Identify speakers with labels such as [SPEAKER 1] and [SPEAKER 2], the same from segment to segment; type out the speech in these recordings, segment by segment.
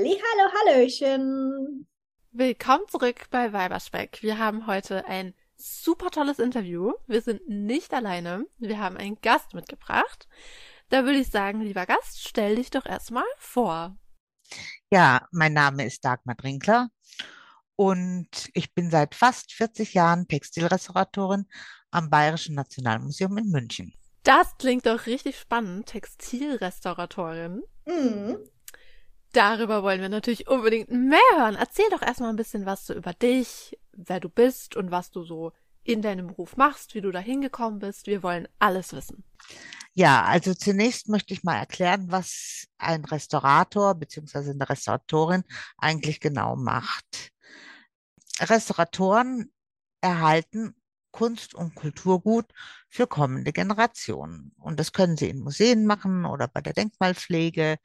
[SPEAKER 1] Hallihallo, Hallöchen.
[SPEAKER 2] Willkommen zurück bei Weiberspeck. Wir haben heute ein super tolles Interview. Wir sind nicht alleine. Wir haben einen Gast mitgebracht. Da würde ich sagen, lieber Gast, stell dich doch erstmal vor.
[SPEAKER 3] Ja, mein Name ist Dagmar Drinkler und ich bin seit fast 40 Jahren Textilrestauratorin am Bayerischen Nationalmuseum in München.
[SPEAKER 2] Das klingt doch richtig spannend, Textilrestauratorin.
[SPEAKER 1] Mhm.
[SPEAKER 2] Darüber wollen wir natürlich unbedingt mehr hören. Erzähl doch erstmal ein bisschen was so über dich, wer du bist und was du so in deinem Beruf machst, wie du da hingekommen bist. Wir wollen alles wissen.
[SPEAKER 3] Ja, also zunächst möchte ich mal erklären, was ein Restaurator bzw. eine Restauratorin eigentlich genau macht. Restauratoren erhalten Kunst- und Kulturgut für kommende Generationen. Und das können sie in Museen machen oder bei der Denkmalpflege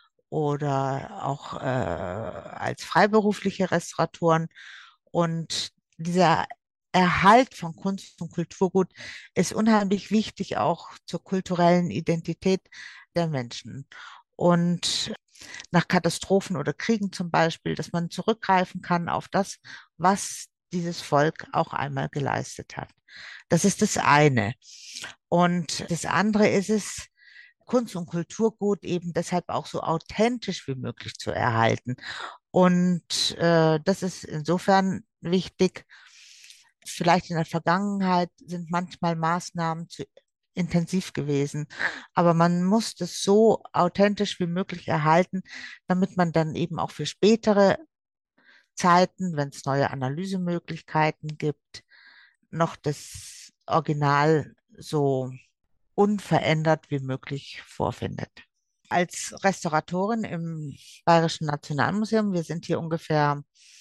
[SPEAKER 3] oder auch als freiberufliche Restauratoren. Und dieser Erhalt von Kunst und Kulturgut ist unheimlich wichtig auch zur kulturellen Identität der Menschen. Und nach Katastrophen oder Kriegen zum Beispiel, dass man zurückgreifen kann auf das, was dieses Volk auch einmal geleistet hat. Das ist das eine. Und das andere ist es, Kunst- und Kulturgut eben deshalb auch so authentisch wie möglich zu erhalten. Und das ist insofern wichtig. Vielleicht in der Vergangenheit sind manchmal Maßnahmen zu intensiv gewesen, aber man muss das so authentisch wie möglich erhalten, damit man dann eben auch für spätere Zeiten, wenn es neue Analysemöglichkeiten gibt, noch das Original so unverändert wie möglich vorfindet. Als Restauratorin im Bayerischen Nationalmuseum, wir sind hier ungefähr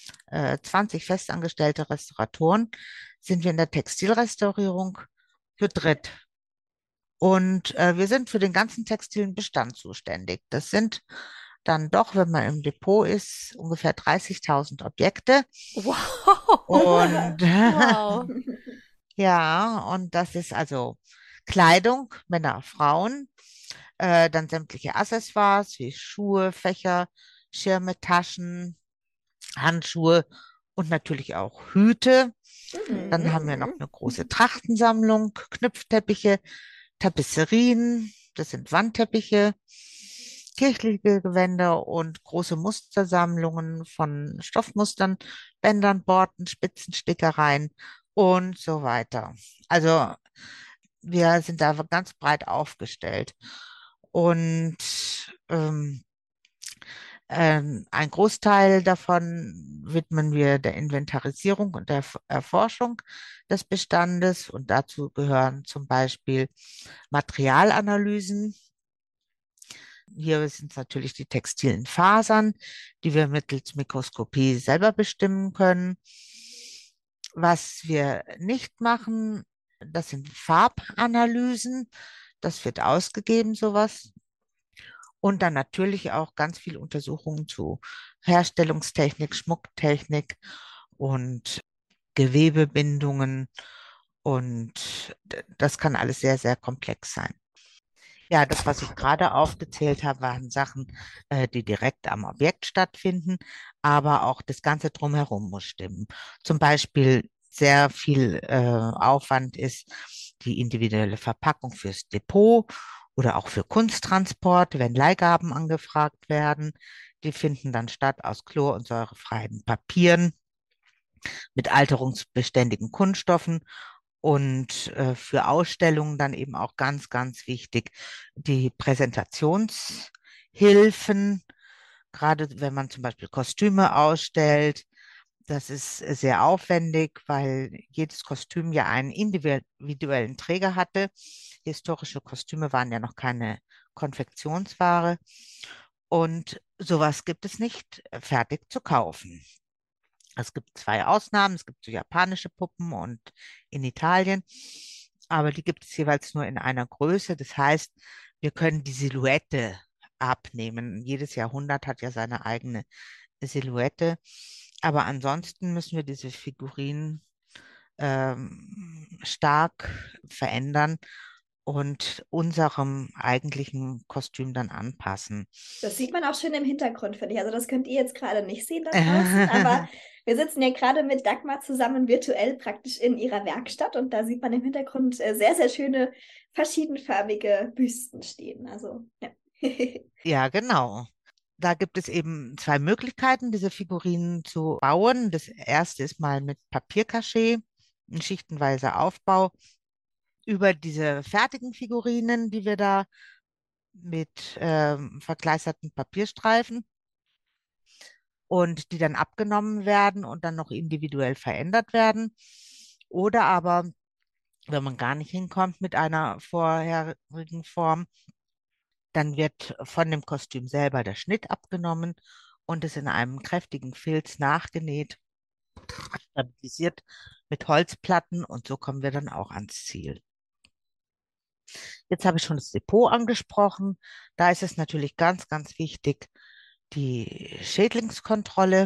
[SPEAKER 3] 20 festangestellte Restauratoren, sind wir in der Textilrestaurierung zu dritt. Und wir sind für den ganzen textilen Bestand zuständig. Das sind dann doch, wenn man im Depot ist, ungefähr 30.000 Objekte.
[SPEAKER 2] Wow.
[SPEAKER 3] Und
[SPEAKER 2] Wow.
[SPEAKER 3] ja, und das ist also Kleidung, Männer, Frauen, dann sämtliche Accessoires wie Schuhe, Fächer, Schirme, Taschen, Handschuhe und natürlich auch Hüte. Dann
[SPEAKER 1] Mhm.
[SPEAKER 3] haben wir noch eine große Trachtensammlung, Knüpfteppiche, Tapisserien, das sind Wandteppiche, kirchliche Gewänder und große Mustersammlungen von Stoffmustern, Bändern, Borten, Spitzenstickereien und so weiter. Also wir sind da ganz breit aufgestellt. Und ähm, ein Großteil davon widmen wir der Inventarisierung und der Erforschung des Bestandes. Und dazu gehören zum Beispiel Materialanalysen. Hier sind es natürlich die textilen Fasern, die wir mittels Mikroskopie selber bestimmen können. Was wir nicht machen, das sind Farbanalysen. Das wird ausgegeben, sowas. Und dann natürlich auch ganz viele Untersuchungen zu Herstellungstechnik, Schmucktechnik und Gewebebindungen. Und das kann alles sehr, sehr komplex sein. Ja, das, was ich gerade aufgezählt habe, waren Sachen, die direkt am Objekt stattfinden, aber auch das Ganze drumherum muss stimmen. Zum Beispiel sehr viel Aufwand ist die individuelle Verpackung fürs Depot oder auch für Kunsttransport, wenn Leihgaben angefragt werden. Die finden dann statt aus chlor- und säurefreien Papieren mit alterungsbeständigen Kunststoffen und für Ausstellungen dann eben auch ganz, ganz wichtig die Präsentationshilfen, gerade wenn man zum Beispiel Kostüme ausstellt. Das ist sehr aufwendig, weil jedes Kostüm ja einen individuellen Träger hatte. Historische Kostüme waren ja noch keine Konfektionsware und sowas gibt es nicht fertig zu kaufen. Es gibt zwei Ausnahmen. Es gibt so japanische Puppen und in Italien, aber die gibt es jeweils nur in einer Größe. Das heißt, wir können die Silhouette abnehmen. Jedes Jahrhundert hat ja seine eigene Silhouette. Aber ansonsten müssen wir diese Figurinen stark verändern. und unserem eigentlichen Kostüm dann anpassen.
[SPEAKER 1] Das sieht man auch schön im Hintergrund, finde ich. Also das könnt ihr jetzt gerade nicht sehen da draußen, aber wir sitzen ja gerade mit Dagmar zusammen virtuell praktisch in ihrer Werkstatt und da sieht man im Hintergrund sehr, sehr schöne verschiedenfarbige Büsten stehen. Also, ja.
[SPEAKER 3] Ja, genau. Da gibt es eben zwei Möglichkeiten, diese Figurinen zu bauen. Das erste ist mal mit Papierkaschee, ein schichtenweiser Aufbau über diese fertigen Figurinen, die wir da mit verkleisterten Papierstreifen und die dann abgenommen werden und dann noch individuell verändert werden. Oder aber, wenn man gar nicht hinkommt mit einer vorherigen Form, dann wird von dem Kostüm selber der Schnitt abgenommen und es in einem kräftigen Filz nachgenäht, stabilisiert mit Holzplatten und so kommen wir dann auch ans Ziel. Jetzt habe ich schon das Depot angesprochen. Da ist es natürlich ganz, ganz wichtig, die Schädlingskontrolle,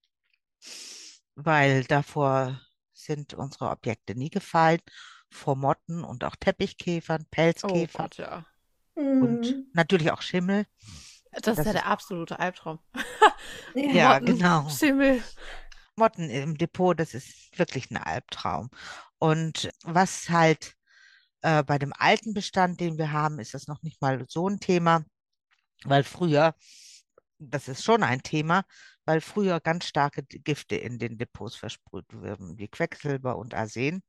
[SPEAKER 3] weil davor sind unsere Objekte nie gefeit, vor Motten und auch Teppichkäfern,
[SPEAKER 2] Oh
[SPEAKER 3] Pelzkäfern
[SPEAKER 2] Gott, ja.
[SPEAKER 3] und
[SPEAKER 1] Hm.
[SPEAKER 3] natürlich auch Schimmel.
[SPEAKER 2] Das ist ja
[SPEAKER 3] Das
[SPEAKER 2] der
[SPEAKER 3] ist,
[SPEAKER 2] absolute Albtraum.
[SPEAKER 1] Ja.
[SPEAKER 3] ja,
[SPEAKER 2] Motten,
[SPEAKER 3] genau.
[SPEAKER 2] Schimmel.
[SPEAKER 3] Motten im Depot, das ist wirklich ein Albtraum. Und was halt bei dem alten Bestand, den wir haben, ist das noch nicht mal so ein Thema, weil früher, das ist schon ein Thema, weil früher ganz starke Gifte in den Depots versprüht wurden, wie Quecksilber und Arsen.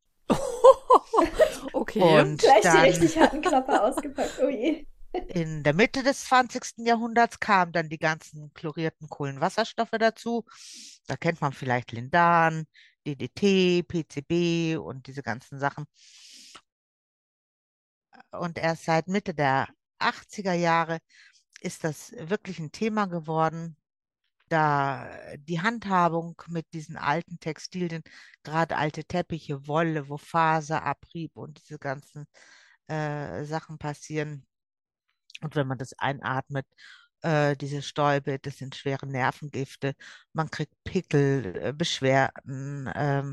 [SPEAKER 2] Okay.
[SPEAKER 3] Und
[SPEAKER 1] Gleich die
[SPEAKER 3] dann
[SPEAKER 1] richtig harten Klopper ausgepackt. Oh je.
[SPEAKER 3] in der Mitte des 20. Jahrhunderts kamen dann die ganzen chlorierten Kohlenwasserstoffe dazu. Da kennt man vielleicht Lindan, DDT, PCB und diese ganzen Sachen. Und erst seit Mitte der 80er Jahre ist das wirklich ein Thema geworden, da die Handhabung mit diesen alten Textilien, gerade alte Teppiche, Wolle, wo Faserabrieb und diese ganzen Sachen passieren. Und wenn man das einatmet, diese Stäube, das sind schwere Nervengifte. Man kriegt Pickel, Beschwerden.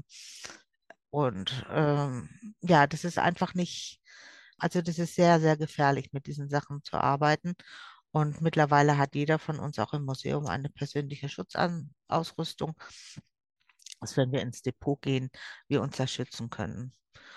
[SPEAKER 3] Ja, das ist einfach nicht, also das ist sehr, sehr gefährlich, mit diesen Sachen zu arbeiten. Und mittlerweile hat jeder von uns auch im Museum eine persönliche Schutzausrüstung, dass wenn wir ins Depot gehen, wir uns da schützen können.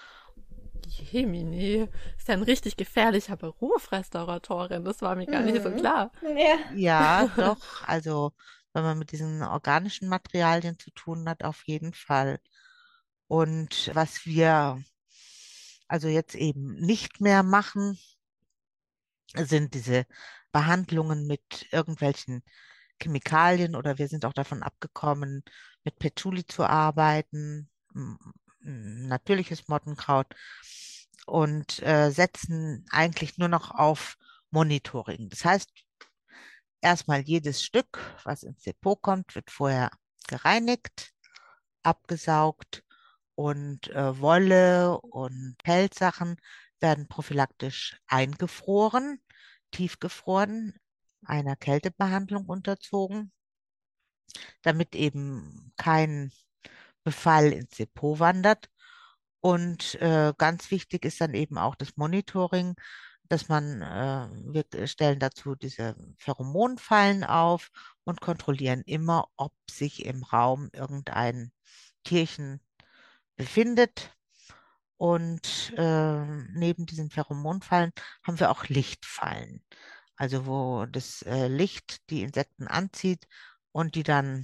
[SPEAKER 2] Jemini, ist ja ein richtig gefährlicher Beruf, Restauratorin. Das war mir gar nicht so
[SPEAKER 1] Hm.
[SPEAKER 2] klar.
[SPEAKER 1] Ja.
[SPEAKER 3] Ja, doch, also wenn man mit diesen organischen Materialien zu tun hat, auf jeden Fall. Und was wir also jetzt eben nicht mehr machen, sind diese Behandlungen mit irgendwelchen Chemikalien oder wir sind auch davon abgekommen, mit Patchouli zu arbeiten, natürliches Mottenkraut und setzen eigentlich nur noch auf Monitoring. Das heißt, erstmal jedes Stück, was ins Depot kommt, wird vorher gereinigt, abgesaugt und Wolle und Pelzsachen werden prophylaktisch eingefroren, tiefgefroren, einer Kältebehandlung unterzogen, damit eben kein Befall ins Depot wandert. Und ganz wichtig ist dann eben auch das Monitoring, dass wir stellen dazu diese Pheromonfallen auf und kontrollieren immer, ob sich im Raum irgendein Tierchen befindet. Und neben diesen Pheromonfallen haben wir auch Lichtfallen, also wo das Licht die Insekten anzieht und die dann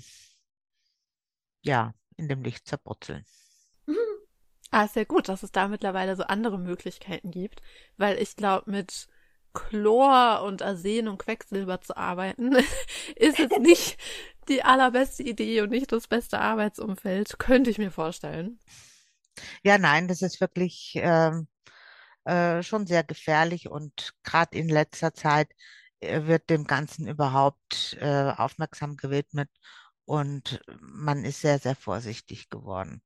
[SPEAKER 3] ja in dem Licht zerbrutzeln.
[SPEAKER 2] Ah, ist ja gut, dass es da mittlerweile so andere Möglichkeiten gibt, weil ich glaube, mit Chlor und Arsen und Quecksilber zu arbeiten, ist jetzt nicht die allerbeste Idee und nicht das beste Arbeitsumfeld, könnte ich mir vorstellen.
[SPEAKER 3] Ja, nein, das ist wirklich schon sehr gefährlich und gerade in letzter Zeit wird dem Ganzen überhaupt aufmerksam gewidmet und man ist sehr, sehr vorsichtig geworden.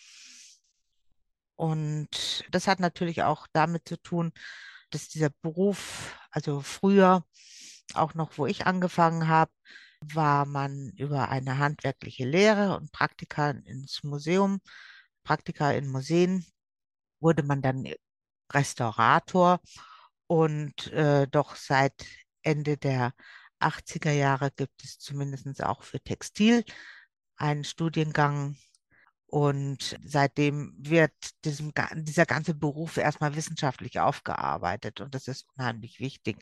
[SPEAKER 3] Und das hat natürlich auch damit zu tun, dass dieser Beruf, also früher, auch noch wo ich angefangen habe, war man über eine handwerkliche Lehre und Praktika ins Museum, Praktika in Museen, wurde man dann Restaurator und doch seit Ende der 80er Jahre gibt es zumindest auch für Textil einen Studiengang. Und seitdem wird dieser ganze Beruf erstmal wissenschaftlich aufgearbeitet und das ist unheimlich wichtig.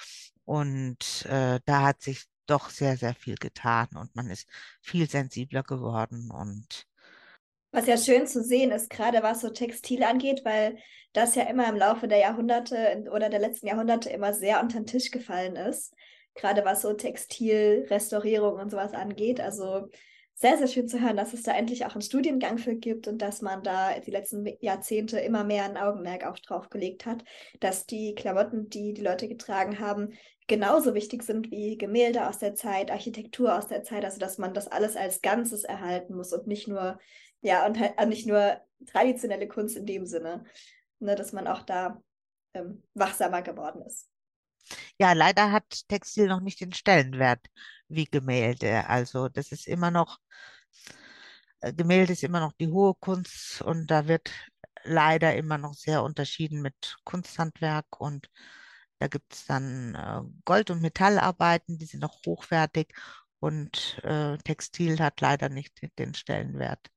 [SPEAKER 3] Und da hat sich doch sehr, sehr viel getan und man ist viel sensibler geworden. Und
[SPEAKER 1] Was ja schön zu sehen ist, gerade was so Textil angeht, weil das ja immer im Laufe der Jahrhunderte oder der letzten Jahrhunderte immer sehr unter den Tisch gefallen ist. Gerade was so Textilrestaurierung und sowas angeht. Also sehr, sehr schön zu hören, dass es da endlich auch einen Studiengang für gibt und dass man da die letzten Jahrzehnte immer mehr ein Augenmerk auch drauf gelegt hat, dass die Klamotten, die die Leute getragen haben, genauso wichtig sind wie Gemälde aus der Zeit, Architektur aus der Zeit. Also dass man das alles als Ganzes erhalten muss und nicht nur ja, und halt nicht nur traditionelle Kunst in dem Sinne, ne, dass man auch da wachsamer geworden ist.
[SPEAKER 3] ja, leider hat Textil noch nicht den Stellenwert wie Gemälde. Also das ist immer noch, Gemälde ist immer noch die hohe Kunst und da wird leider immer noch sehr unterschieden mit Kunsthandwerk und da gibt es dann Gold- und Metallarbeiten, die sind noch hochwertig und Textil hat leider nicht den Stellenwert.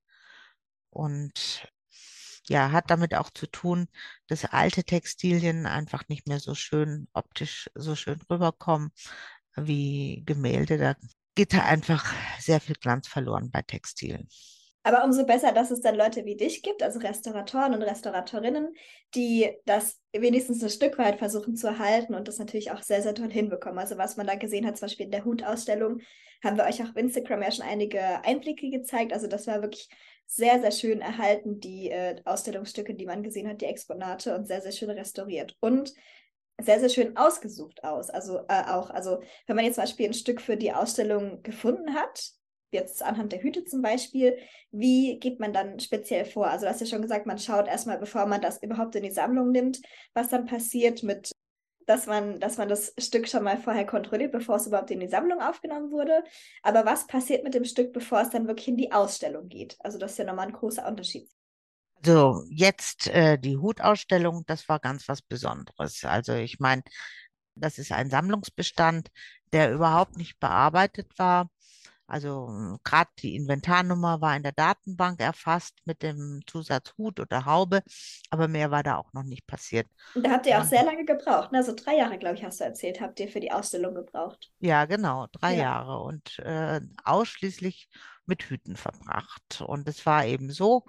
[SPEAKER 3] Und ja, hat damit auch zu tun, dass alte Textilien einfach nicht mehr so schön optisch so schön rüberkommen wie Gemälde. Da geht da einfach sehr viel Glanz verloren bei Textilien.
[SPEAKER 1] Aber umso besser, dass es dann Leute wie dich gibt, also Restauratoren und Restauratorinnen, die das wenigstens ein Stück weit versuchen zu erhalten und das natürlich auch sehr, sehr toll hinbekommen. Also was man da gesehen hat, zum Beispiel in der Hutausstellung, haben wir euch auch auf Instagram ja schon einige Einblicke gezeigt. Also das war wirklich sehr, sehr schön erhalten, die Ausstellungsstücke, die man gesehen hat, die Exponate und sehr, sehr schön restauriert. Und sehr, sehr schön ausgesucht aus. Also auch, also wenn man jetzt zum Beispiel ein Stück für die Ausstellung gefunden hat, jetzt anhand der Hüte zum Beispiel, wie geht man dann speziell vor? Also du hast ja schon gesagt, man schaut erstmal, bevor man das überhaupt in die Sammlung nimmt, was dann passiert mit, dass man das Stück schon mal vorher kontrolliert, bevor es überhaupt in die Sammlung aufgenommen wurde. Aber was passiert mit dem Stück, bevor es dann wirklich in die Ausstellung geht? Also das ist ja nochmal ein großer Unterschied.
[SPEAKER 3] Also jetzt die Hutausstellung, das war ganz was Besonderes. Also ich meine, das ist ein Sammlungsbestand, der überhaupt nicht bearbeitet war. Also gerade die Inventarnummer war in der Datenbank erfasst mit dem Zusatz Hut oder Haube, aber mehr war da auch noch nicht passiert.
[SPEAKER 1] Und da habt ihr auch
[SPEAKER 3] Und
[SPEAKER 1] sehr lange gebraucht, ne? So 3 Jahre, glaube ich, hast du erzählt, habt ihr für die Ausstellung gebraucht.
[SPEAKER 3] ja, genau, drei
[SPEAKER 1] Ja.
[SPEAKER 3] Jahre und ausschließlich mit Hüten verbracht. Und es war eben so,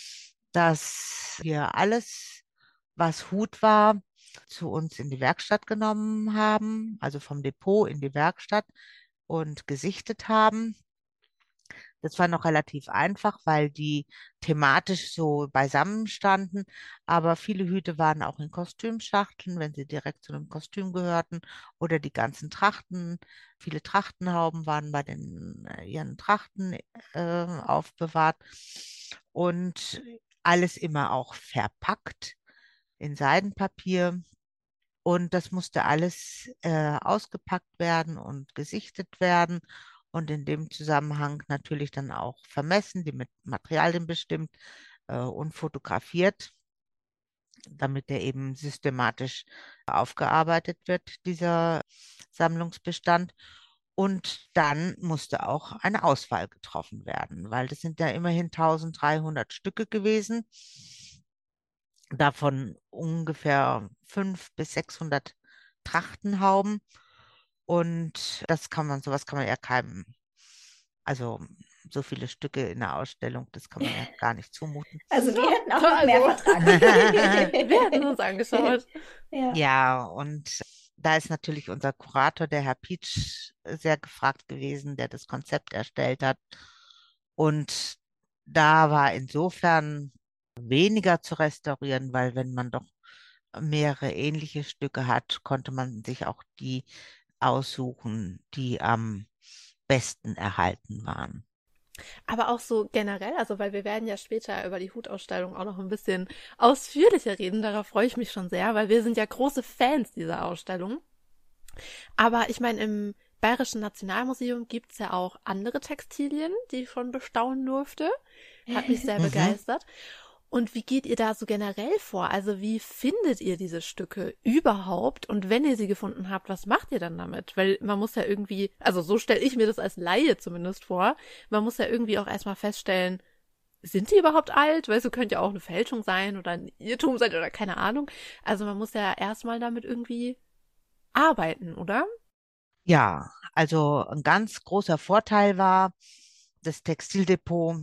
[SPEAKER 3] dass wir alles, was Hut war, zu uns in die Werkstatt genommen haben, also vom Depot in die Werkstatt und gesichtet haben. Das war noch relativ einfach, weil die thematisch so beisammen standen. Aber viele Hüte waren auch in Kostümschachteln, wenn sie direkt zu einem Kostüm gehörten. Oder die ganzen Trachten. Viele Trachtenhauben waren bei ihren Trachten aufbewahrt. Und alles immer auch verpackt in Seidenpapier. Und das musste alles ausgepackt werden und gesichtet werden und in dem Zusammenhang natürlich dann auch vermessen, die mit Materialien bestimmt und fotografiert, damit der eben systematisch aufgearbeitet wird, dieser Sammlungsbestand. Und dann musste auch eine Auswahl getroffen werden, weil das sind ja immerhin 1300 Stücke gewesen, davon ungefähr 500 bis 600 Trachtenhauben. Und sowas kann man ja keinem, also so viele Stücke in der Ausstellung, das kann man ja gar nicht zumuten.
[SPEAKER 1] Also wir hätten auch noch mehr
[SPEAKER 2] Also,
[SPEAKER 1] vertragen.
[SPEAKER 2] wir hätten uns angeschaut.
[SPEAKER 1] Ja.
[SPEAKER 3] Ja, und da ist natürlich unser Kurator, der Herr Pietsch, sehr gefragt gewesen, der das Konzept erstellt hat. Und da war insofern weniger zu restaurieren, weil wenn man doch mehrere ähnliche Stücke hat, konnte man sich auch die aussuchen, die am besten erhalten waren.
[SPEAKER 2] Aber auch so generell, also weil wir werden ja später über die Hutausstellung auch noch ein bisschen ausführlicher reden. Darauf freue ich mich schon sehr, weil wir sind ja große Fans dieser Ausstellung. Aber ich meine, im Bayerischen Nationalmuseum gibt's ja auch andere Textilien, die ich schon bestaunen durfte. Hat mich sehr
[SPEAKER 3] Mhm.
[SPEAKER 2] begeistert. Und wie geht ihr da so generell vor? Also wie findet ihr diese Stücke überhaupt? Und wenn ihr sie gefunden habt, was macht ihr dann damit? Weil man muss ja irgendwie, also so stelle ich mir das als Laie zumindest vor, man muss ja irgendwie auch erstmal feststellen, sind die überhaupt alt? Weißt du, könnte ja auch eine Fälschung sein oder ein Irrtum sein oder keine Ahnung. Also man muss ja erstmal damit irgendwie arbeiten, oder?
[SPEAKER 3] Ja, also ein ganz großer Vorteil war, das Textildepot,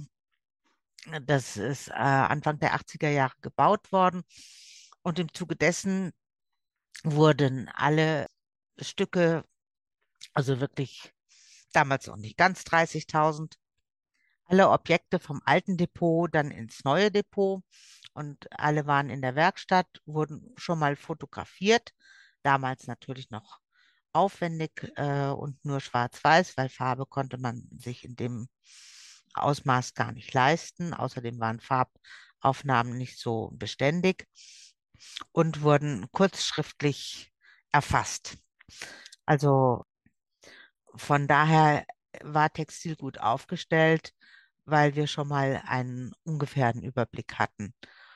[SPEAKER 3] das ist Anfang der 80er Jahre gebaut worden und im Zuge dessen wurden alle Stücke, also wirklich damals noch nicht ganz 30.000, alle Objekte vom alten Depot dann ins neue Depot und alle waren in der Werkstatt, wurden schon mal fotografiert, damals natürlich noch aufwendig und nur schwarz-weiß, weil Farbe konnte man sich in dem Ausmaß gar nicht leisten. Außerdem waren Farbaufnahmen nicht so beständig und wurden kurzschriftlich erfasst. Also von daher war Textil gut aufgestellt, weil wir schon mal einen ungefähren Überblick hatten.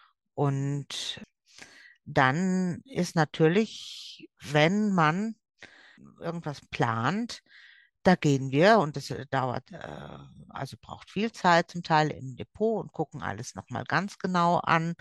[SPEAKER 3] Und dann ist natürlich, wenn man irgendwas plant, da gehen wir und das dauert, also braucht viel Zeit zum Teil im Depot und gucken alles nochmal ganz genau an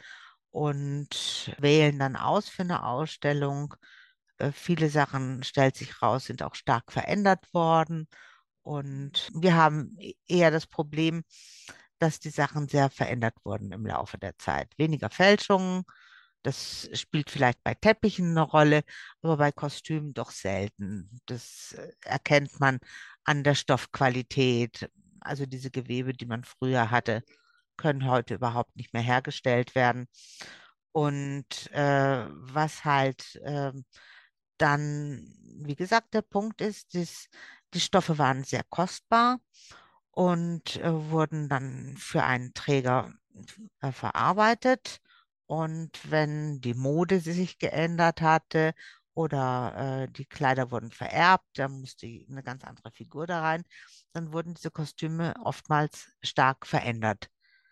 [SPEAKER 3] und wählen dann aus für eine Ausstellung. Viele Sachen, stellt sich raus, sind auch stark verändert worden. Und wir haben eher das Problem, dass die Sachen sehr verändert wurden im Laufe der Zeit. Weniger Fälschungen, das spielt vielleicht bei Teppichen eine Rolle, aber bei Kostümen doch selten. Das erkennt man an der Stoffqualität. Also diese Gewebe, die man früher hatte, können heute überhaupt nicht mehr hergestellt werden. Und was halt dann, wie gesagt, der Punkt ist, die Stoffe waren sehr kostbar und wurden dann für einen Träger verarbeitet. Und wenn die Mode sich geändert hatte oder die Kleider wurden vererbt, dann musste eine ganz andere Figur da rein, dann wurden diese Kostüme oftmals stark verändert.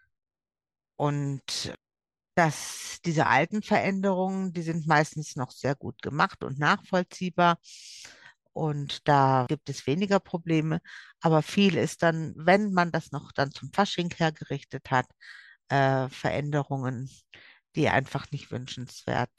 [SPEAKER 3] Und diese alten Veränderungen, die sind meistens noch sehr gut gemacht und nachvollziehbar. Und da gibt es weniger Probleme. Aber viel ist dann, wenn man das noch dann zum Fasching hergerichtet hat, Veränderungen, die einfach nicht wünschenswert,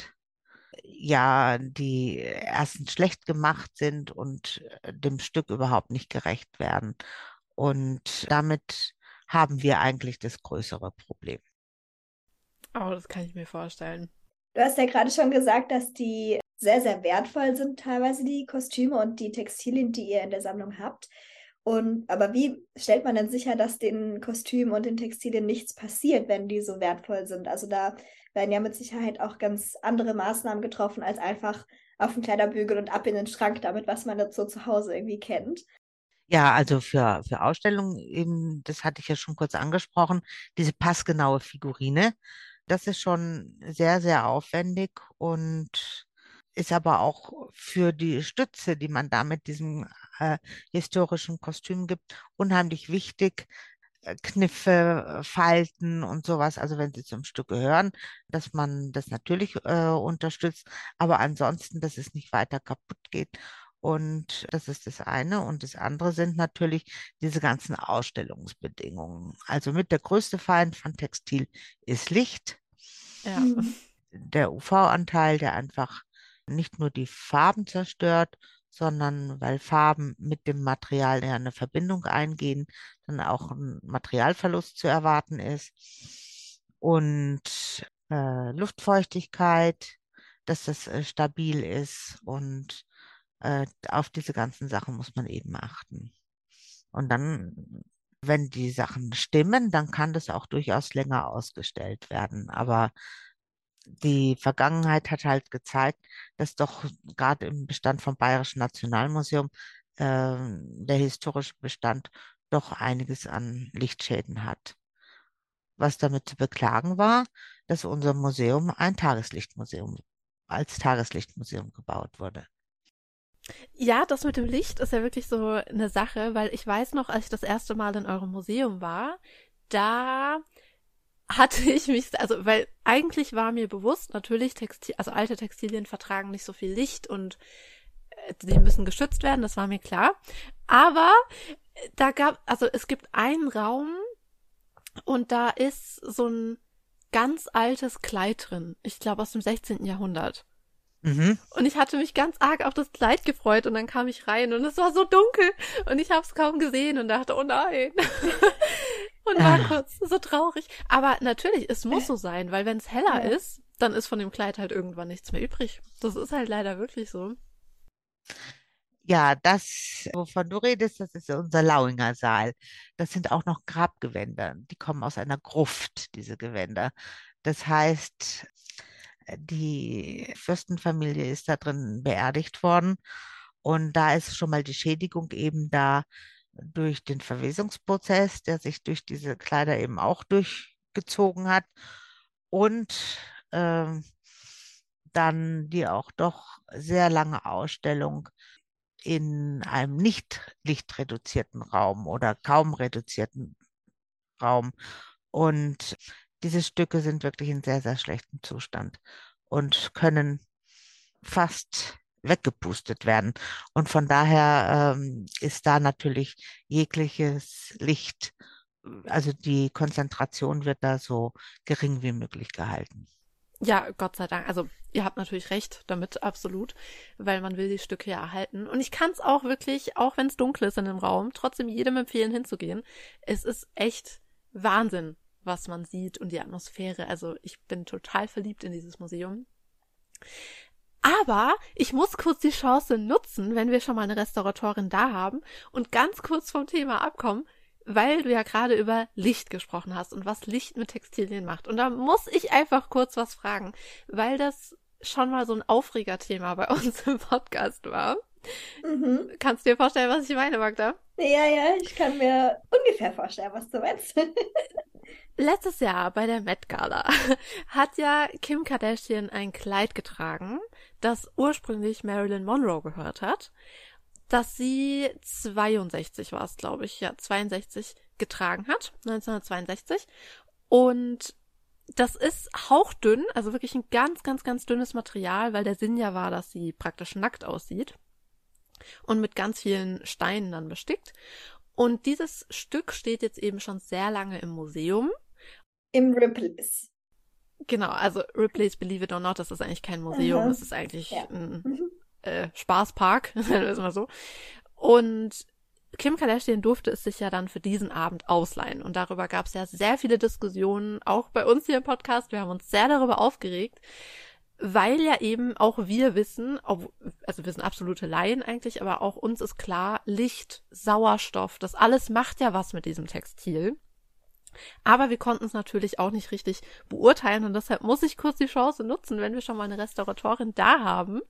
[SPEAKER 3] ja, die erstens schlecht gemacht sind und dem Stück überhaupt nicht gerecht werden. Und damit haben wir eigentlich das größere Problem.
[SPEAKER 2] Oh, das kann ich mir vorstellen.
[SPEAKER 1] Du hast ja gerade schon gesagt, dass die sehr, sehr wertvoll sind, teilweise die Kostüme und die Textilien, die ihr in der Sammlung habt. Aber wie stellt man denn sicher, dass den Kostümen und den Textilien nichts passiert, wenn die so wertvoll sind? Also da werden ja mit Sicherheit auch ganz andere Maßnahmen getroffen, als einfach auf den Kleiderbügel und ab in den Schrank damit, was man jetzt so zu Hause irgendwie kennt.
[SPEAKER 3] Ja, also für Ausstellungen eben, das hatte ich ja schon kurz angesprochen, diese passgenaue Figurine, das ist schon sehr, sehr aufwendig und ist aber auch für die Stütze, die man da mit diesem historischen Kostüm gibt, unheimlich wichtig. Kniffe, Falten und sowas, also wenn sie zum Stück gehören, dass man das natürlich unterstützt, aber ansonsten, dass es nicht weiter kaputt geht. Und das ist das eine. Und das andere sind natürlich diese ganzen Ausstellungsbedingungen. Also mit der größte Feind von Textil ist Licht.
[SPEAKER 2] Ja.
[SPEAKER 1] Mhm.
[SPEAKER 3] Der UV-Anteil, der einfach nicht nur die Farben zerstört, sondern weil Farben mit dem Material ja eine Verbindung eingehen, dann auch ein Materialverlust zu erwarten ist. Und Luftfeuchtigkeit, dass das stabil ist und auf diese ganzen Sachen muss man eben achten. Und dann, wenn die Sachen stimmen, dann kann das auch durchaus länger ausgestellt werden. Aber die Vergangenheit hat halt gezeigt, dass doch gerade im Bestand vom Bayerischen Nationalmuseum der historische Bestand doch einiges an Lichtschäden hat. Was damit zu beklagen war, dass unser Museum als Tageslichtmuseum gebaut wurde.
[SPEAKER 2] Ja, das mit dem Licht ist ja wirklich so eine Sache, weil ich weiß noch, als ich das erste Mal in eurem Museum war, da hatte ich mich, also weil eigentlich war mir bewusst, natürlich also alte Textilien vertragen nicht so viel Licht und die müssen geschützt werden, das war mir klar. Aber also es gibt einen Raum und da ist so ein ganz altes Kleid drin. Ich glaube aus dem 16. Jahrhundert.
[SPEAKER 3] Mhm.
[SPEAKER 2] Und ich hatte mich ganz arg auf das Kleid gefreut und dann kam ich rein und es war so dunkel und ich habe es kaum gesehen und dachte, oh nein. Und war kurz so traurig. Aber natürlich, es muss so sein, weil wenn es heller ist, dann ist von dem Kleid halt irgendwann nichts mehr übrig. Das ist halt leider wirklich so.
[SPEAKER 3] Ja, das, wovon du redest, das ist unser Lauinger Saal. Das sind auch noch Grabgewänder. Die kommen aus einer Gruft, diese Gewänder. Das heißt, die Fürstenfamilie ist da drin beerdigt worden. Und da ist schon mal die Schädigung eben da durch den Verwesungsprozess, der sich durch diese Kleider eben auch durchgezogen hat. Und ähm, dann die auch doch sehr lange Ausstellung in einem nicht lichtreduzierten Raum oder kaum reduzierten Raum. Und diese Stücke sind wirklich in sehr, sehr schlechtem Zustand und können fast weggepustet werden. Und von daher ist da natürlich jegliches Licht, also die Konzentration wird da so gering wie möglich gehalten.
[SPEAKER 2] Ja, Gott sei Dank. Also ihr habt natürlich recht damit, absolut, weil man will die Stücke ja erhalten. Und ich kann es auch wirklich, auch wenn es dunkel ist in dem Raum, trotzdem jedem empfehlen hinzugehen. Es ist echt Wahnsinn, was man sieht und die Atmosphäre. Also ich bin total verliebt in dieses Museum. Aber ich muss kurz die Chance nutzen, wenn wir schon mal eine Restauratorin da haben und ganz kurz vom Thema abkommen, weil du ja gerade über Licht gesprochen hast und was Licht mit Textilien macht. Und da muss ich einfach kurz was fragen, weil das schon mal so ein Aufregerthema bei uns im Podcast war.
[SPEAKER 1] Mhm.
[SPEAKER 2] Kannst du dir vorstellen, was ich meine, Magda?
[SPEAKER 1] Ja, ja, ich kann mir ungefähr vorstellen, was du meinst.
[SPEAKER 2] Letztes Jahr bei der Met Gala hat ja Kim Kardashian ein Kleid getragen, das ursprünglich Marilyn Monroe gehört hat, dass sie 62 war es, glaube ich, ja, 62 getragen hat, 1962. Und das ist hauchdünn, also wirklich ein ganz, ganz, ganz dünnes Material, weil der Sinn ja war, dass sie praktisch nackt aussieht und mit ganz vielen Steinen dann bestickt. Und dieses Stück steht jetzt eben schon sehr lange im Museum.
[SPEAKER 1] Im Ripley's.
[SPEAKER 2] Genau, also Ripley's Believe It or Not, das ist eigentlich kein Museum, das ist eigentlich ein Spaßpark, sagen wir es mal so. Und Kim Kardashian durfte es sich ja dann für diesen Abend ausleihen. Und darüber gab es ja sehr viele Diskussionen, auch bei uns hier im Podcast. Wir haben uns sehr darüber aufgeregt, weil ja eben auch wir wissen, also wir sind absolute Laien eigentlich, aber auch uns ist klar, Licht, Sauerstoff, das alles macht ja was mit diesem Textil. Aber wir konnten es natürlich auch nicht richtig beurteilen und deshalb muss ich kurz die Chance nutzen, wenn wir schon mal eine Restauratorin da haben.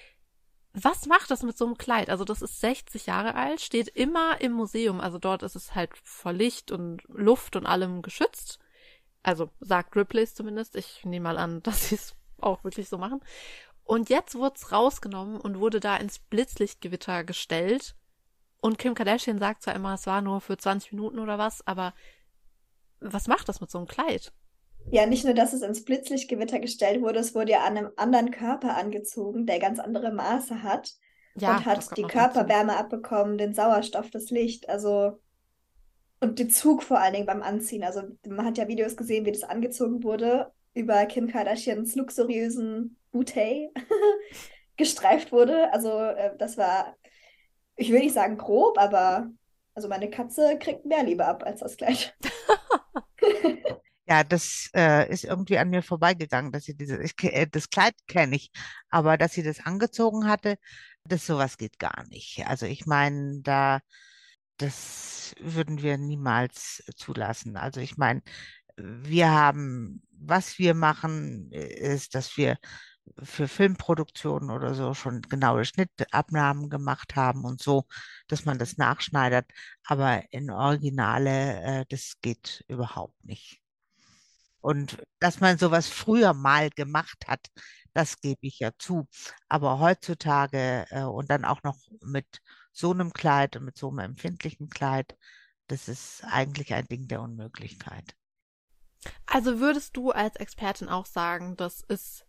[SPEAKER 2] Was macht das mit so einem Kleid? Also das ist 60 Jahre alt, steht immer im Museum, also dort ist es halt vor Licht und Luft und allem geschützt. Also sagt Ripley's zumindest, ich nehme mal an, dass sie es auch wirklich so machen. Und jetzt wurde es rausgenommen und wurde da ins Blitzlichtgewitter gestellt. Und Kim Kardashian sagt zwar immer, es war nur für 20 Minuten oder was, aber was macht das mit so einem Kleid?
[SPEAKER 1] Ja, nicht nur, dass es ins Blitzlichtgewitter gestellt wurde, es wurde ja an einem anderen Körper angezogen, der ganz andere Maße hat
[SPEAKER 2] Ja,
[SPEAKER 1] und
[SPEAKER 2] das
[SPEAKER 1] hat
[SPEAKER 2] kommt
[SPEAKER 1] die
[SPEAKER 2] noch dazu.
[SPEAKER 1] Körperwärme abbekommen, den Sauerstoff, das Licht, also und den Zug vor allen Dingen beim Anziehen. Also man hat ja Videos gesehen, wie das angezogen wurde, über Kim Kardashians luxuriösen Boutei gestreift wurde. Also das war, ich will nicht sagen grob, aber also meine Katze kriegt mehr Liebe ab als das Kleid.
[SPEAKER 3] Ja, das ist irgendwie an mir vorbeigegangen, dass sie das Kleid kenne ich, aber dass sie das angezogen hatte, das sowas geht gar nicht. Also ich meine, das würden wir niemals zulassen. Also ich meine, was wir machen, ist, dass wir für Filmproduktionen oder so schon genaue Schnittabnahmen gemacht haben und so, dass man das nachschneidert. Aber in Originale, das geht überhaupt nicht. Und dass man sowas früher mal gemacht hat, das gebe ich ja zu. Aber heutzutage und dann auch noch mit so einem Kleid und mit so einem empfindlichen Kleid, das ist eigentlich ein Ding der Unmöglichkeit.
[SPEAKER 2] Also würdest du als Expertin auch sagen, das ist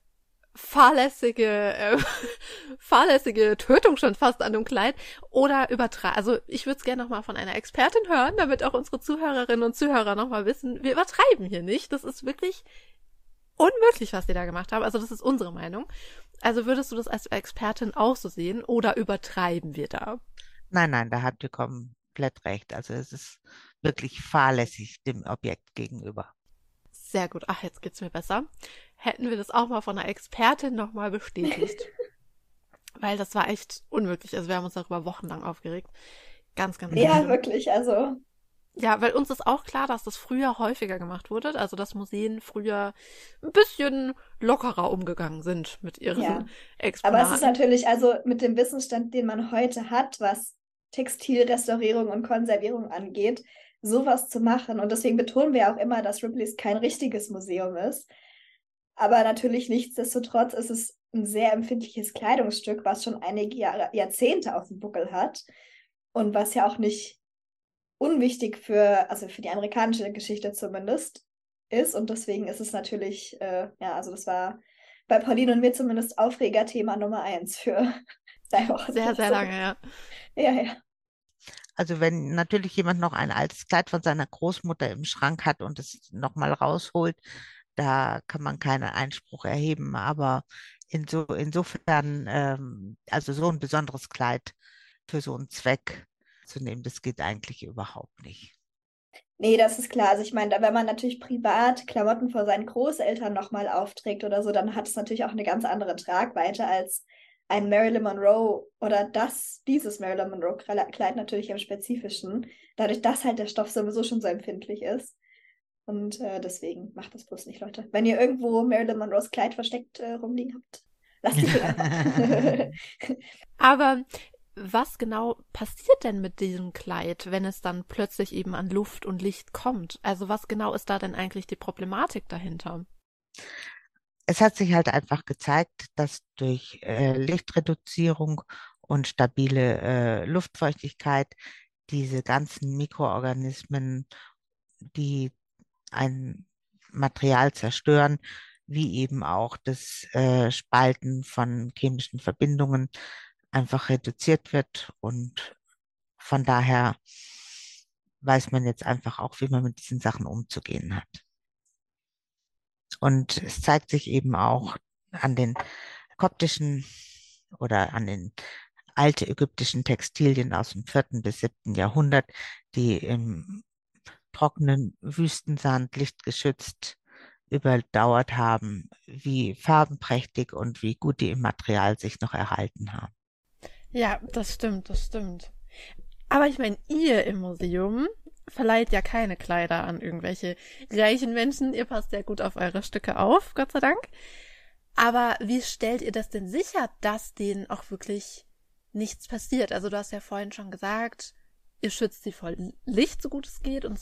[SPEAKER 2] fahrlässige Tötung schon fast an dem Kleid oder also ich würde es gerne nochmal von einer Expertin hören, damit auch unsere Zuhörerinnen und Zuhörer nochmal wissen, wir übertreiben hier nicht. Das ist wirklich unmöglich, was die da gemacht haben. Also das ist unsere Meinung. Also würdest du das als Expertin auch so sehen oder übertreiben wir da?
[SPEAKER 3] Nein, da habt ihr komplett recht. Also es ist wirklich fahrlässig dem Objekt gegenüber.
[SPEAKER 2] Sehr gut. Ach, jetzt geht's mir besser. Hätten wir das auch mal von einer Expertin nochmal bestätigt. Weil das war echt unmöglich. Also wir haben uns darüber wochenlang aufgeregt. Ganz, ganz
[SPEAKER 1] Ja,
[SPEAKER 2] schlimm.
[SPEAKER 1] wirklich, also.
[SPEAKER 2] Ja, weil uns ist auch klar, dass das früher häufiger gemacht wurde. Also dass Museen früher ein bisschen lockerer umgegangen sind mit ihren
[SPEAKER 1] Ja. Aber es ist
[SPEAKER 2] Exponaten.
[SPEAKER 1] natürlich, also mit dem Wissensstand, den man heute hat, was Textilrestaurierung und Konservierung angeht, sowas zu machen. Und deswegen betonen wir auch immer, dass Ripley's kein richtiges Museum ist. Aber natürlich nichtsdestotrotz ist es ein sehr empfindliches Kleidungsstück, was schon einige Jahrzehnte auf dem Buckel hat und was ja auch nicht unwichtig also für die amerikanische Geschichte zumindest ist. Und deswegen ist es natürlich, ja, also das war bei Pauline und mir zumindest Aufregerthema Nummer 1 für 3 Wochen
[SPEAKER 2] Sehr,
[SPEAKER 1] oder
[SPEAKER 2] sehr
[SPEAKER 1] so.
[SPEAKER 2] lange, ja.
[SPEAKER 1] Ja, ja.
[SPEAKER 3] Also wenn natürlich jemand noch ein altes Kleid von seiner Großmutter im Schrank hat und es nochmal rausholt, da kann man keinen Einspruch erheben. Aber insofern, also so ein besonderes Kleid für so einen Zweck zu nehmen, das geht eigentlich überhaupt nicht.
[SPEAKER 1] Nee, das ist klar. Also ich meine, wenn man natürlich privat Klamotten vor seinen Großeltern nochmal aufträgt oder so, dann hat es natürlich auch eine ganz andere Tragweite als ein Marilyn Monroe oder dieses Marilyn Monroe Kleid natürlich im Spezifischen. Dadurch, dass halt der Stoff sowieso schon so empfindlich ist. Und deswegen macht das bloß nicht, Leute. Wenn ihr irgendwo Marilyn Monroes Kleid versteckt rumliegen habt, lasst die Finger davon.
[SPEAKER 2] Aber was genau passiert denn mit diesem Kleid, wenn es dann plötzlich eben an Luft und Licht kommt? Also was genau ist da denn eigentlich die Problematik dahinter?
[SPEAKER 3] Es hat sich halt einfach gezeigt, dass durch Lichtreduzierung und stabile Luftfeuchtigkeit diese ganzen Mikroorganismen, die ein Material zerstören, wie eben auch das Spalten von chemischen Verbindungen einfach reduziert wird. Und von daher weiß man jetzt einfach auch, wie man mit diesen Sachen umzugehen hat. Und es zeigt sich eben auch an den koptischen oder an den altägyptischen Textilien aus dem 4. bis 7. Jahrhundert, die im trockenen Wüstensand lichtgeschützt überdauert haben, wie farbenprächtig und wie gut die im Material sich noch erhalten haben.
[SPEAKER 2] Ja, das stimmt, das stimmt. Aber ich meine, ihr im Museum verleiht ja keine Kleider an irgendwelche reichen Menschen. Ihr passt ja gut auf eure Stücke auf, Gott sei Dank. Aber wie stellt ihr das denn sicher, dass denen auch wirklich nichts passiert? Also du hast ja vorhin schon gesagt, ihr schützt sie vor Licht, so gut es geht, und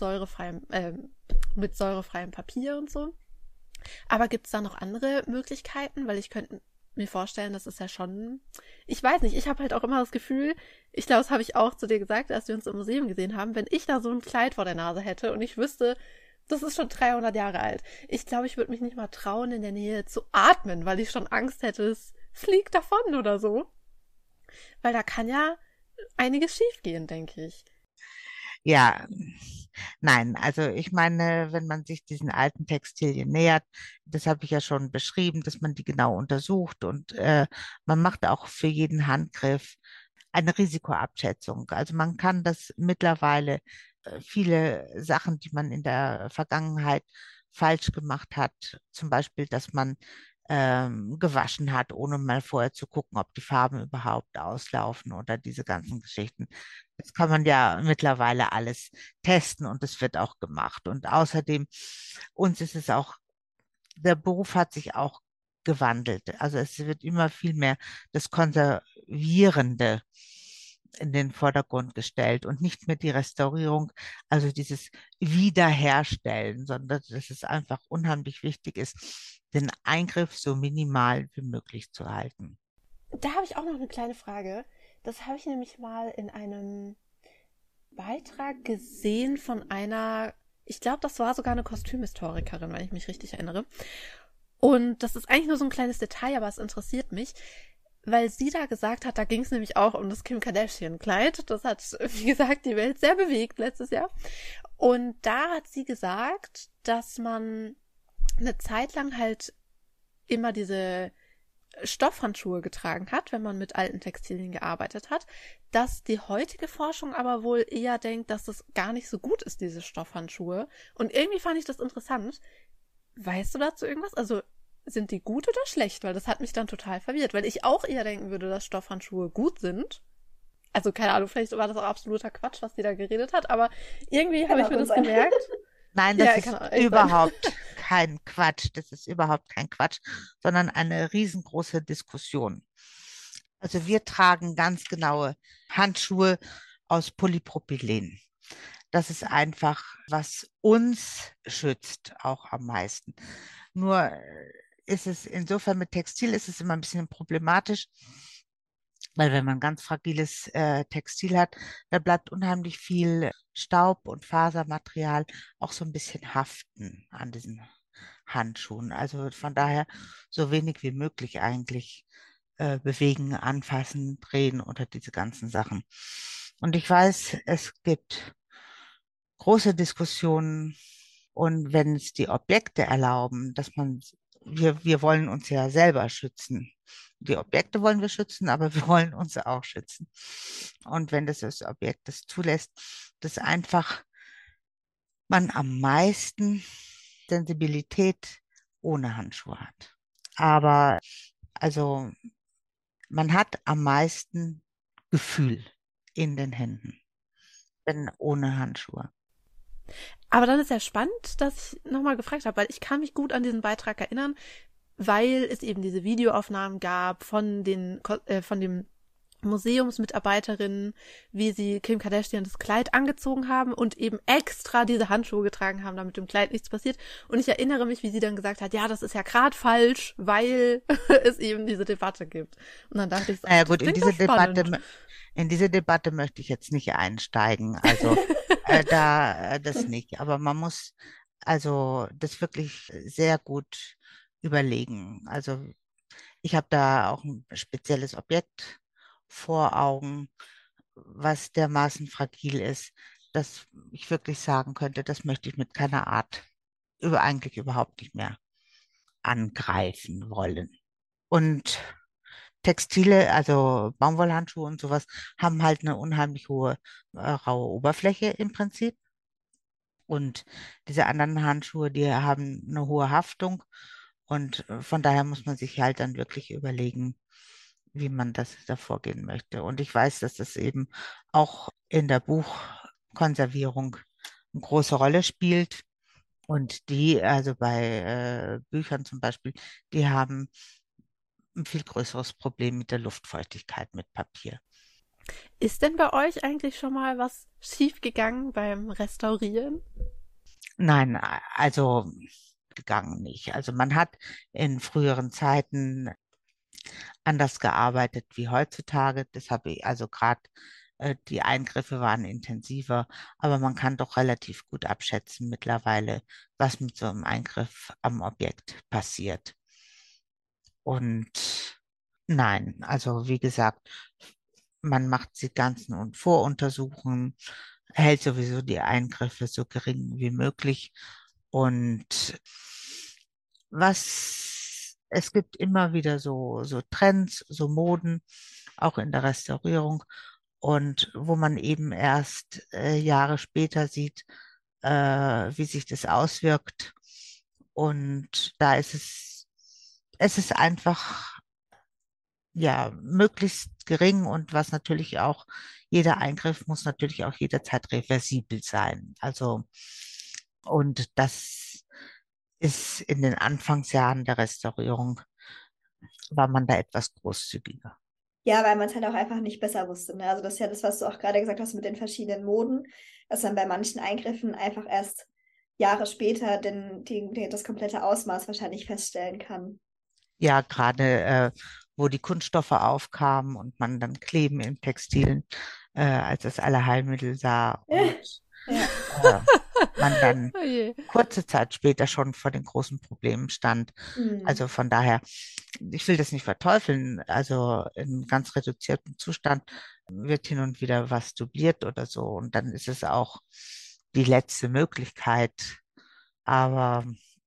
[SPEAKER 2] mit säurefreiem Papier und so. Aber gibt es da noch andere Möglichkeiten? Weil ich könnte mir vorstellen, das ist ja schon, ich weiß nicht, ich habe halt auch immer das Gefühl, ich glaube, das habe ich auch zu dir gesagt, als wir uns im Museum gesehen haben, wenn ich da so ein Kleid vor der Nase hätte und ich wüsste, das ist schon 300 Jahre alt. Ich glaube, ich würde mich nicht mal trauen, in der Nähe zu atmen, weil ich schon Angst hätte, es fliegt davon oder so. Weil da kann ja einiges schiefgehen, denke ich.
[SPEAKER 3] Ja, nein, also ich meine, wenn man sich diesen alten Textilien nähert, das habe ich ja schon beschrieben, dass man die genau untersucht und man macht auch für jeden Handgriff eine Risikoabschätzung. Also man kann das mittlerweile, viele Sachen, die man in der Vergangenheit falsch gemacht hat, zum Beispiel, dass man gewaschen hat, ohne mal vorher zu gucken, ob die Farben überhaupt auslaufen oder diese ganzen Geschichten. Das kann man ja mittlerweile alles testen und es wird auch gemacht. Und außerdem, uns ist es auch, der Beruf hat sich auch gewandelt. Also es wird immer viel mehr das Konservierende in den Vordergrund gestellt und nicht mehr die Restaurierung, also dieses Wiederherstellen, sondern dass es einfach unheimlich wichtig ist, den Eingriff so minimal wie möglich zu halten.
[SPEAKER 2] Da habe ich auch noch eine kleine Frage. Das habe ich nämlich mal in einem Beitrag gesehen von einer Ich glaube, das war sogar eine Kostümhistorikerin, wenn ich mich richtig erinnere. Und das ist eigentlich nur so ein kleines Detail, aber es interessiert mich, weil sie da gesagt hat, da ging es nämlich auch um das Kim Kardashian-Kleid. Das hat, wie gesagt, die Welt sehr bewegt letztes Jahr. Und da hat sie gesagt, dass man eine Zeit lang halt immer diese Stoffhandschuhe getragen hat, wenn man mit alten Textilien gearbeitet hat, dass die heutige Forschung aber wohl eher denkt, dass das gar nicht so gut ist, diese Stoffhandschuhe. Und irgendwie fand ich das interessant. Weißt du dazu irgendwas? Also sind die gut oder schlecht? Weil das hat mich dann total verwirrt, weil ich auch eher denken würde, dass Stoffhandschuhe gut sind. Also keine Ahnung, vielleicht war das auch absoluter Quatsch, was die da geredet hat, aber irgendwie habe ich mir das gemerkt.
[SPEAKER 3] Nein, das ist überhaupt kein Quatsch. Das ist überhaupt kein Quatsch, sondern eine riesengroße Diskussion. Also wir tragen ganz genaue Handschuhe aus Polypropylen. Das ist einfach, was uns schützt, auch am meisten. Nur ist es insofern mit Textil ist es immer ein bisschen problematisch, weil wenn man ganz fragiles Textil hat, da bleibt unheimlich viel Staub und Fasermaterial auch so ein bisschen haften an diesen Handschuhen. Also von daher so wenig wie möglich eigentlich bewegen, anfassen, drehen oder diese ganzen Sachen. Und ich weiß, es gibt große Diskussionen und wenn es die Objekte erlauben, wir wollen uns ja selber schützen. Die Objekte wollen wir schützen, aber wir wollen uns auch schützen. Und wenn das Objekt das zulässt, dass einfach man am meisten Sensibilität ohne Handschuhe hat. Aber also man hat am meisten Gefühl in den Händen, wenn ohne Handschuhe.
[SPEAKER 2] Aber dann ist ja spannend, dass ich nochmal gefragt habe, weil ich kann mich gut an diesen Beitrag erinnern, weil es eben diese Videoaufnahmen gab von dem Museumsmitarbeiterinnen, wie sie Kim Kardashian das Kleid angezogen haben und eben extra diese Handschuhe getragen haben, damit dem Kleid nichts passiert. Und ich erinnere mich, wie sie dann gesagt hat, ja, das ist ja gerade falsch, weil es eben diese Debatte gibt. Und dann dachte ich so,
[SPEAKER 3] naja, gut, in diese Debatte möchte ich jetzt nicht einsteigen. Also das nicht. Aber man muss also das wirklich sehr gut überlegen. Also ich habe da auch ein spezielles Objekt vor Augen, was dermaßen fragil ist, dass ich wirklich sagen könnte, das möchte ich mit keiner Art eigentlich überhaupt nicht mehr angreifen wollen. Und Textile, also Baumwollhandschuhe und sowas, haben halt eine unheimlich hohe raue Oberfläche im Prinzip. Und diese anderen Handschuhe, die haben eine hohe Haftung. Und von daher muss man sich halt dann wirklich überlegen, wie man das da vorgehen möchte. Und ich weiß, dass das eben auch in der Buchkonservierung eine große Rolle spielt. Und die, also bei Büchern zum Beispiel, die haben ein viel größeres Problem mit der Luftfeuchtigkeit mit Papier.
[SPEAKER 2] ist denn bei euch eigentlich schon mal was schiefgegangen beim Restaurieren?
[SPEAKER 3] Nein, also gegangen nicht. Also man hat in früheren Zeiten anders gearbeitet wie heutzutage. Das habe ich, also gerade die Eingriffe waren intensiver, aber man kann doch relativ gut abschätzen mittlerweile, was mit so einem Eingriff am Objekt passiert. Und nein, also wie gesagt, man macht die ganzen und Voruntersuchungen, hält sowieso die Eingriffe so gering wie möglich. Und es gibt immer wieder so Trends, so Moden, auch in der Restaurierung. Und wo man eben erst Jahre später sieht, wie sich das auswirkt. Und da es ist einfach ja möglichst gering und was natürlich auch, jeder Eingriff muss natürlich auch jederzeit reversibel sein. Also, und das ist in den Anfangsjahren der Restaurierung, war man da etwas großzügiger.
[SPEAKER 1] Ja, weil man es halt auch einfach nicht besser wusste. Ne? Also das ist ja das, was du auch gerade gesagt hast mit den verschiedenen Moden, dass man bei manchen Eingriffen einfach erst Jahre später das komplette Ausmaß wahrscheinlich feststellen kann.
[SPEAKER 3] Ja, gerade wo die Kunststoffe aufkamen und man dann Kleben in Textilien als das Allerheilmittel sah. Und,
[SPEAKER 1] Ja.
[SPEAKER 3] äh, man dann
[SPEAKER 2] Oh je.
[SPEAKER 3] kurze Zeit später schon vor den großen Problemen stand.
[SPEAKER 1] Hm.
[SPEAKER 3] Also von daher, ich will das nicht verteufeln. Also in ganz reduziertem Zustand wird hin und wieder was dubliert oder so. Und dann ist es auch die letzte Möglichkeit. Aber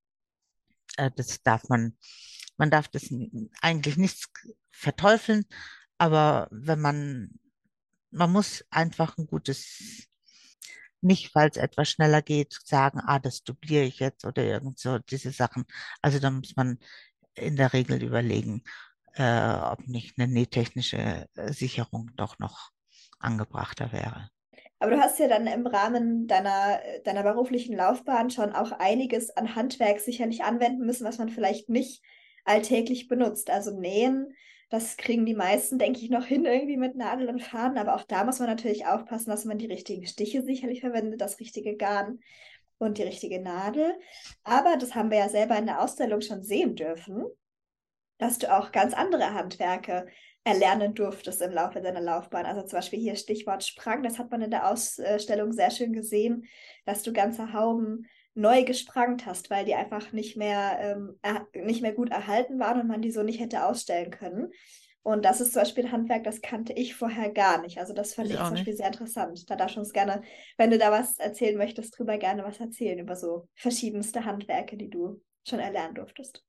[SPEAKER 3] das darf man darf das eigentlich nicht verteufeln. Aber wenn man muss einfach ein gutes, nicht weil es etwas schneller geht, sagen, das dupliere ich jetzt oder irgend so diese Sachen. Also da muss man in der Regel überlegen, ob nicht eine nähtechnische Sicherung doch noch angebrachter wäre.
[SPEAKER 1] Aber du hast ja dann im Rahmen deiner beruflichen Laufbahn schon auch einiges an Handwerk sicherlich anwenden müssen, was man vielleicht nicht alltäglich benutzt. Also nähen, das kriegen die meisten, denke ich, noch hin irgendwie mit Nadel und Faden. Aber auch da muss man natürlich aufpassen, dass man die richtigen Stiche sicherlich verwendet, das richtige Garn und die richtige Nadel. Aber das haben wir ja selber in der Ausstellung schon sehen dürfen, dass du auch ganz andere Handwerke erlernen durftest im Laufe deiner Laufbahn. Also zum Beispiel hier Stichwort Sprang, das hat man in der Ausstellung sehr schön gesehen, dass du ganze Hauben neu gesprangt hast, weil die einfach nicht mehr gut erhalten waren und man die so nicht hätte ausstellen können. Und das ist zum Beispiel ein Handwerk, das kannte ich vorher gar nicht. Also das fand
[SPEAKER 2] Ich
[SPEAKER 1] ich
[SPEAKER 2] auch
[SPEAKER 1] zum Beispiel
[SPEAKER 2] nicht.
[SPEAKER 1] sehr interessant. Da darfst du uns gerne, wenn du da was erzählen möchtest, drüber gerne was erzählen, über so verschiedenste Handwerke, die du schon erlernen durftest.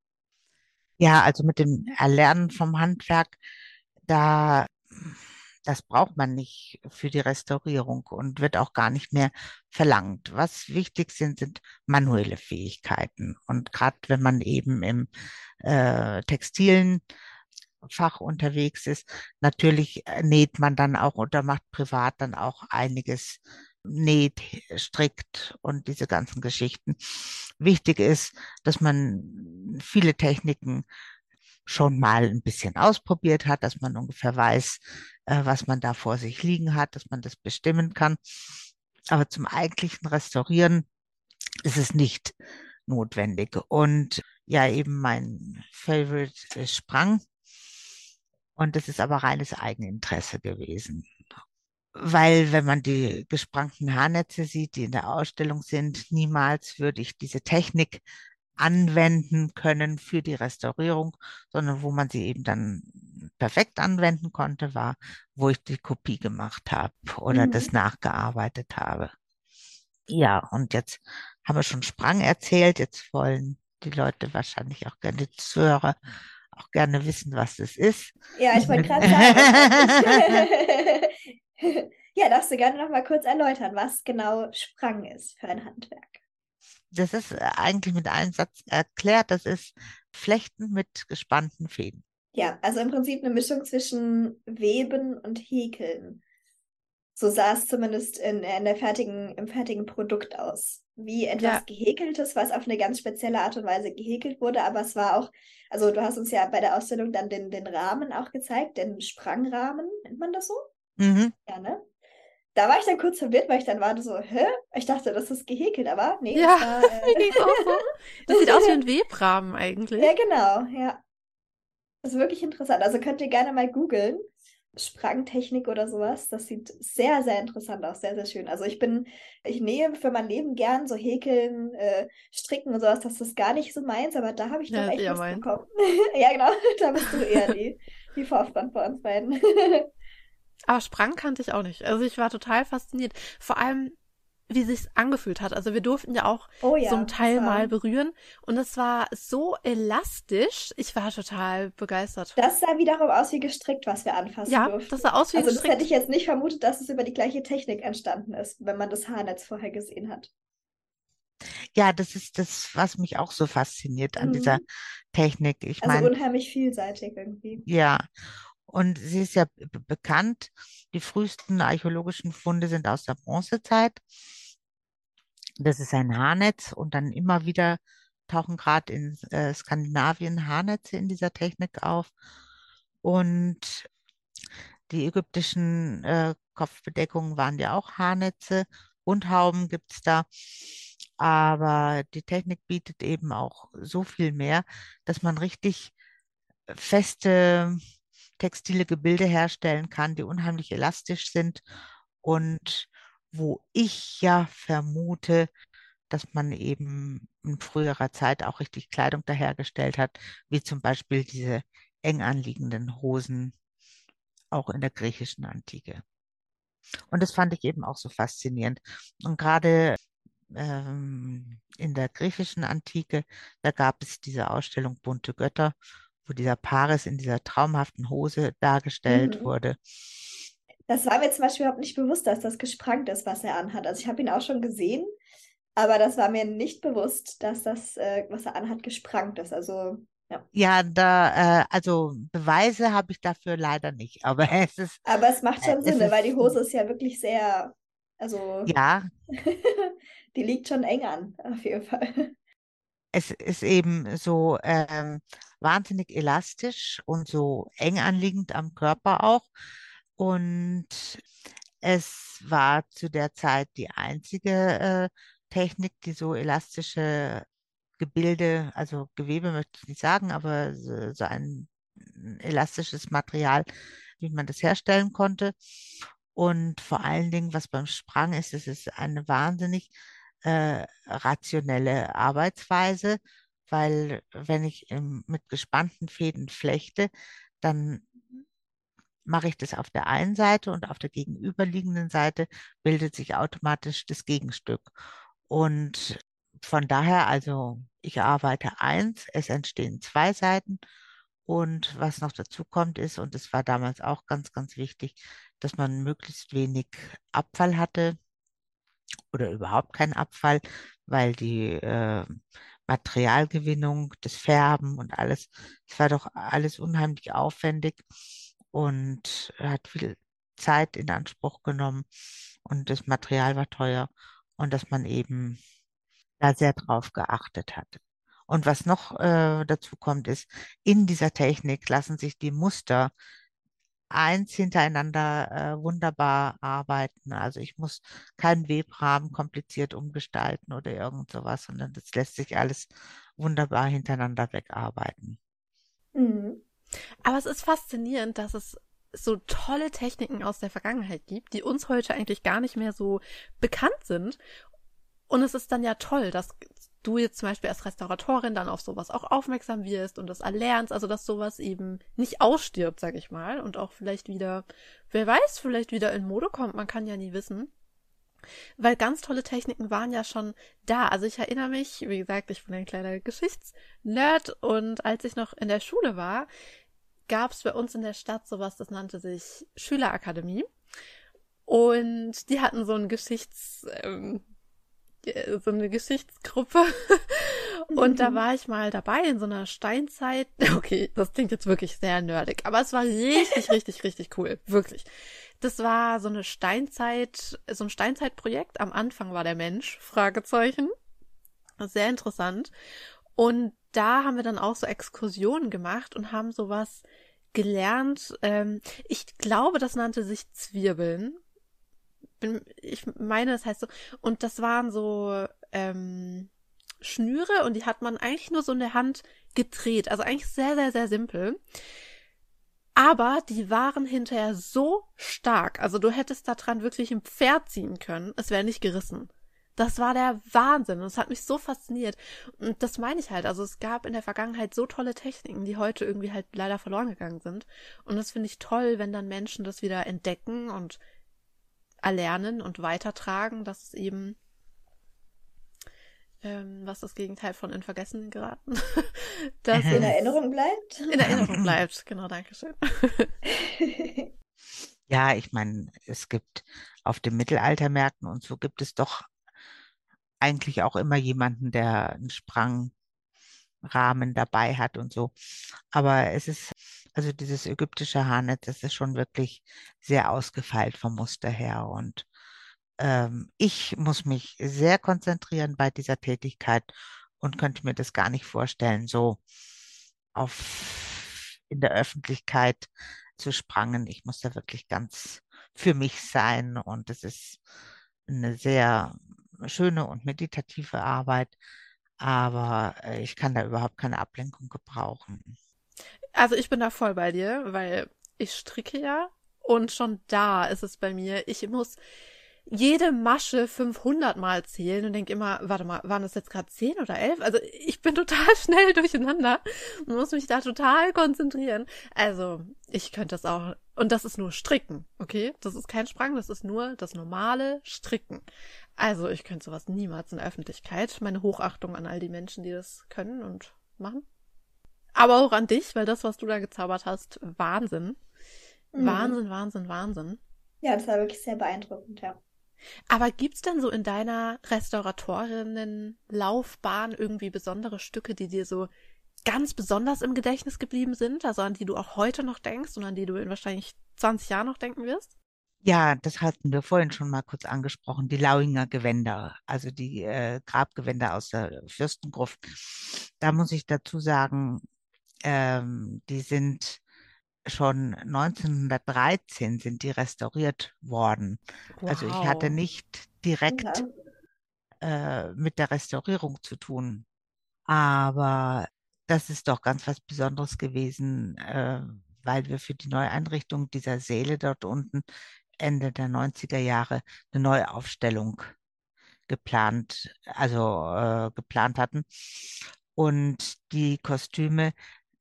[SPEAKER 3] Ja, also mit dem Erlernen vom Handwerk, da, das braucht man nicht für die Restaurierung und wird auch gar nicht mehr verlangt. Was wichtig sind, sind manuelle Fähigkeiten. Und gerade wenn man eben im textilen Fach unterwegs ist, natürlich näht man dann auch oder macht privat dann auch einiges, näht, strickt und diese ganzen Geschichten. Wichtig ist, dass man viele Techniken schon mal ein bisschen ausprobiert hat, dass man ungefähr weiß, was man da vor sich liegen hat, dass man das bestimmen kann. Aber zum eigentlichen Restaurieren ist es nicht notwendig. Und ja, eben mein Favorite ist Sprang. Und das ist aber reines Eigeninteresse gewesen. Weil wenn man die gesprangten Haarnetze sieht, die in der Ausstellung sind, niemals würde ich diese Technik anwenden können für die Restaurierung, sondern wo man sie eben dann perfekt anwenden konnte, war, wo ich die Kopie gemacht habe oder das
[SPEAKER 1] Mhm.
[SPEAKER 3] nachgearbeitet habe. Ja, und jetzt haben wir schon Sprang erzählt. Jetzt wollen die Leute wahrscheinlich auch gerne, die Zuhörer, auch gerne wissen, was das ist.
[SPEAKER 1] Ja, ich wollte gerade sagen, ja, darfst du gerne noch mal kurz erläutern, was genau Sprang ist für ein Handwerk.
[SPEAKER 3] Das ist eigentlich mit einem Satz erklärt. Das ist Flechten mit gespannten Fäden.
[SPEAKER 1] Ja, also im Prinzip eine Mischung zwischen Weben und Häkeln. So sah es zumindest im fertigen Produkt aus. Wie
[SPEAKER 2] Ja,
[SPEAKER 1] etwas Gehäkeltes, was auf eine ganz spezielle Art und Weise gehäkelt wurde, aber es war auch, also du hast uns ja bei der Ausstellung dann den Rahmen auch gezeigt, den Sprangrahmen, nennt man das so?
[SPEAKER 3] Mhm.
[SPEAKER 1] Ja, ne? Da war ich dann kurz verwirrt, weil ich dann war so, hä? Ich dachte, das ist gehäkelt, aber nee,
[SPEAKER 2] ja,
[SPEAKER 1] das war.
[SPEAKER 2] mir ging's auch so. Das sieht aus wie ein Webrahmen eigentlich.
[SPEAKER 1] Ja, genau, ja. Das ist wirklich interessant. Also könnt ihr gerne mal googeln. Sprangtechnik oder sowas. Das sieht sehr, sehr interessant aus. Sehr, sehr schön. Also ich nähe für mein Leben gern so häkeln, stricken und sowas. Das ist gar nicht so meins, aber da habe ich doch
[SPEAKER 2] Ja, ist
[SPEAKER 1] echt
[SPEAKER 2] eher
[SPEAKER 1] Lust
[SPEAKER 2] meins.
[SPEAKER 1] bekommen. Ja, genau. Da bist du eher die Vorfront bei uns beiden.
[SPEAKER 2] Aber Sprang kannte ich auch nicht. Also ich war total fasziniert. Vor allem, wie sich's angefühlt hat. Also wir durften ja auch
[SPEAKER 1] Oh
[SPEAKER 2] so ein
[SPEAKER 1] ja, das
[SPEAKER 2] Teil mal
[SPEAKER 1] war.
[SPEAKER 2] berühren und es war so elastisch. Ich war total begeistert.
[SPEAKER 1] Das sah wiederum aus wie gestrickt, was wir anfassen
[SPEAKER 2] Ja,
[SPEAKER 1] durften.
[SPEAKER 2] das sah aus wie
[SPEAKER 1] Also das hätte ich
[SPEAKER 2] gestrickt.
[SPEAKER 1] jetzt nicht vermutet, dass es über die gleiche Technik entstanden ist, wenn man das Haarnetz vorher gesehen hat.
[SPEAKER 3] Ja, das ist das, was mich auch so fasziniert an dieser
[SPEAKER 1] Mhm.
[SPEAKER 3] Technik. Ich
[SPEAKER 1] Also
[SPEAKER 3] meine,
[SPEAKER 1] unheimlich vielseitig irgendwie.
[SPEAKER 3] ja, und sie ist ja bekannt. Die frühesten archäologischen Funde sind aus der Bronzezeit. Das ist ein Haarnetz und dann immer wieder tauchen gerade in Skandinavien Haarnetze in dieser Technik auf. Und die ägyptischen Kopfbedeckungen waren ja auch Haarnetze und Hauben gibt es da. Aber die Technik bietet eben auch so viel mehr, dass man richtig feste textile Gebilde herstellen kann, die unheimlich elastisch sind und wo ich ja vermute, dass man eben in früherer Zeit auch richtig Kleidung dahergestellt hat, wie zum Beispiel diese eng anliegenden Hosen auch in der griechischen Antike. Und das fand ich eben auch so faszinierend. Und gerade in der griechischen Antike, da gab es diese Ausstellung Bunte Götter, wo dieser Paris in dieser traumhaften Hose dargestellt
[SPEAKER 1] Mhm.
[SPEAKER 3] wurde.
[SPEAKER 1] Das war mir zum Beispiel überhaupt nicht bewusst, dass das gesprangt ist, was er anhat. Also ich habe ihn auch schon gesehen, aber das war mir nicht bewusst, dass das, was er anhat, gesprangt ist. Also, ja.
[SPEAKER 3] Ja, also Beweise habe ich dafür leider nicht, aber
[SPEAKER 1] Aber es macht schon
[SPEAKER 3] es
[SPEAKER 1] Sinn, ne? Weil die
[SPEAKER 3] ist,
[SPEAKER 1] Hose ist ja wirklich sehr, also
[SPEAKER 3] ja,
[SPEAKER 1] die liegt schon eng an, auf jeden Fall.
[SPEAKER 3] es ist eben so wahnsinnig elastisch und so eng anliegend am Körper auch. Und es war zu der Zeit die einzige Technik, die so elastische Gebilde, also Gewebe möchte ich nicht sagen, aber so ein elastisches Material, wie man das herstellen konnte. Und vor allen Dingen, was beim Sprang ist, es ist eine wahnsinnig rationelle Arbeitsweise, weil wenn ich mit gespannten Fäden flechte, dann mache ich das auf der einen Seite und auf der gegenüberliegenden Seite bildet sich automatisch das Gegenstück. Und von daher, also ich arbeite eins, es entstehen zwei Seiten. Und was noch dazu kommt ist, und das war damals auch ganz, ganz wichtig, dass man möglichst wenig Abfall hatte oder überhaupt keinen Abfall, weil die Materialgewinnung, das Färben und alles, es war doch alles unheimlich aufwendig und hat viel Zeit in Anspruch genommen und das Material war teuer und dass man eben da sehr drauf geachtet hat. Und was noch dazu kommt, ist, in dieser Technik lassen sich die Muster eins hintereinander wunderbar arbeiten. Also ich muss keinen Webrahmen kompliziert umgestalten oder irgend sowas, sondern das lässt sich alles wunderbar hintereinander wegarbeiten.
[SPEAKER 1] Mhm.
[SPEAKER 2] Aber es ist faszinierend, dass es so tolle Techniken aus der Vergangenheit gibt, die uns heute eigentlich gar nicht mehr so bekannt sind. Und es ist dann ja toll, dass du jetzt zum Beispiel als Restauratorin dann auf sowas auch aufmerksam wirst und das erlernst, also dass sowas eben nicht ausstirbt, sag ich mal, und auch vielleicht wieder, wer weiß, vielleicht wieder in Mode kommt, man kann ja nie wissen. Weil ganz tolle Techniken waren ja schon da. Also ich erinnere mich, wie gesagt, ich bin ein kleiner Geschichtsnerd und als ich noch in der Schule war, gab es bei uns in der Stadt sowas, das nannte sich Schülerakademie. Und die hatten so eine Geschichtsgruppe. Und da war ich mal dabei in so einer Steinzeit. Okay, das klingt jetzt wirklich sehr nerdig, aber es war richtig, richtig, richtig cool. Wirklich. Das war so ein Steinzeitprojekt. Am Anfang war der Mensch, Fragezeichen. Sehr interessant. Und da haben wir dann auch so Exkursionen gemacht und haben sowas gelernt. Ich glaube, das nannte sich Zwirbeln. Ich meine, das heißt so. Und das waren so Schnüre und die hat man eigentlich nur so in der Hand gedreht. Also eigentlich sehr, sehr, sehr simpel. Aber die waren hinterher so stark. Also du hättest da dran wirklich ein Pferd ziehen können. Es wäre nicht gerissen. Das war der Wahnsinn. Und es hat mich so fasziniert. Und das meine ich halt. Also es gab in der Vergangenheit so tolle Techniken, die heute irgendwie halt leider verloren gegangen sind. Und das finde ich toll, wenn dann Menschen das wieder entdecken und erlernen und weitertragen, dass es eben, was das Gegenteil von in Vergessen geraten, dass
[SPEAKER 1] In
[SPEAKER 2] es
[SPEAKER 1] Erinnerung bleibt.
[SPEAKER 2] in Erinnerung bleibt. Genau, danke schön.
[SPEAKER 3] Ja, ich meine, es gibt auf den Mittelaltermärkten und so gibt es doch eigentlich auch immer jemanden, der einen Sprangrahmen dabei hat und so. Aber es ist, also dieses ägyptische Haarnetz, das ist schon wirklich sehr ausgefeilt vom Muster her. Und ich muss mich sehr konzentrieren bei dieser Tätigkeit und könnte mir das gar nicht vorstellen, so in der Öffentlichkeit zu sprangen. Ich muss da wirklich ganz für mich sein und es ist eine sehr schöne und meditative Arbeit, aber ich kann da überhaupt keine Ablenkung gebrauchen.
[SPEAKER 2] Also ich bin da voll bei dir, weil ich stricke ja und schon da ist es bei mir. Ich muss jede Masche 500 Mal zählen und denke immer, warte mal, waren das jetzt gerade 10 oder 11? Also ich bin total schnell durcheinander und muss mich da total konzentrieren. Also ich könnte das auch, und das ist nur Stricken, okay? Das ist kein Sprang, das ist nur das normale Stricken. Also ich könnte sowas niemals in der Öffentlichkeit. Meine Hochachtung an all die Menschen, die das können und machen. Aber auch an dich, weil das, was du da gezaubert hast, Wahnsinn. Wahnsinn, Wahnsinn, Wahnsinn.
[SPEAKER 1] Ja, das war wirklich sehr beeindruckend, ja.
[SPEAKER 2] Aber gibt's denn so in deiner Restauratorinnen-Laufbahn irgendwie besondere Stücke, die dir so ganz besonders im Gedächtnis geblieben sind? Also an die du auch heute noch denkst und an die du in wahrscheinlich 20 Jahren noch denken wirst?
[SPEAKER 3] Ja, das hatten wir vorhin schon mal kurz angesprochen, die Lauinger Gewänder, also die Grabgewänder aus der Fürstengruft. Da muss ich dazu sagen, die sind schon 1913 sind die restauriert worden. Also ich hatte
[SPEAKER 2] Wow.
[SPEAKER 3] nicht direkt
[SPEAKER 1] Ja.
[SPEAKER 3] mit der Restaurierung zu tun, aber das ist doch ganz was Besonderes gewesen, weil wir für die Neueinrichtung dieser Säle dort unten Ende der 90er Jahre eine Neuaufstellung geplant hatten und die Kostüme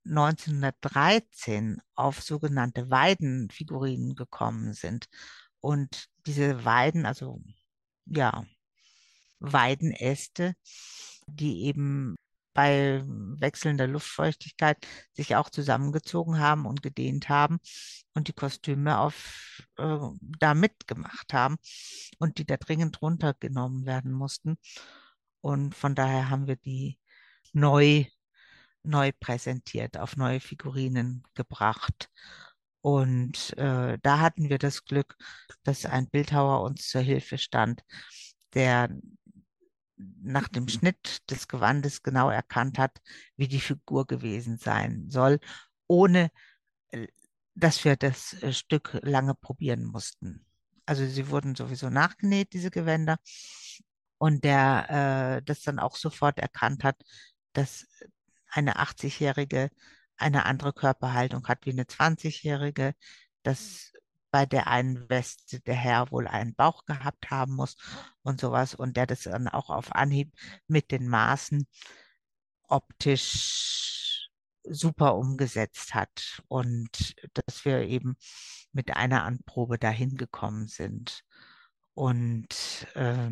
[SPEAKER 3] 1913 auf sogenannte Weidenfigurinen gekommen sind. Und diese Weiden, also ja, Weidenäste, die eben bei wechselnder Luftfeuchtigkeit sich auch zusammengezogen haben und gedehnt haben und die Kostüme da mitgemacht haben und die da dringend runtergenommen werden mussten. Und von daher haben wir die neu, neu präsentiert, auf neue Figurinen gebracht. Und da hatten wir das Glück, dass ein Bildhauer uns zur Hilfe stand, der nach dem Schnitt des Gewandes genau erkannt hat, wie die Figur gewesen sein soll, ohne äh, dass wir das Stück lange probieren mussten. Also sie wurden sowieso nachgenäht, diese Gewänder, und der das dann auch sofort erkannt hat, dass eine 80-Jährige eine andere Körperhaltung hat wie eine 20-Jährige, dass bei der einen Weste der Herr wohl einen Bauch gehabt haben muss und sowas, und der das dann auch auf Anhieb mit den Maßen optisch super umgesetzt hat und dass wir eben mit einer Anprobe dahin gekommen sind und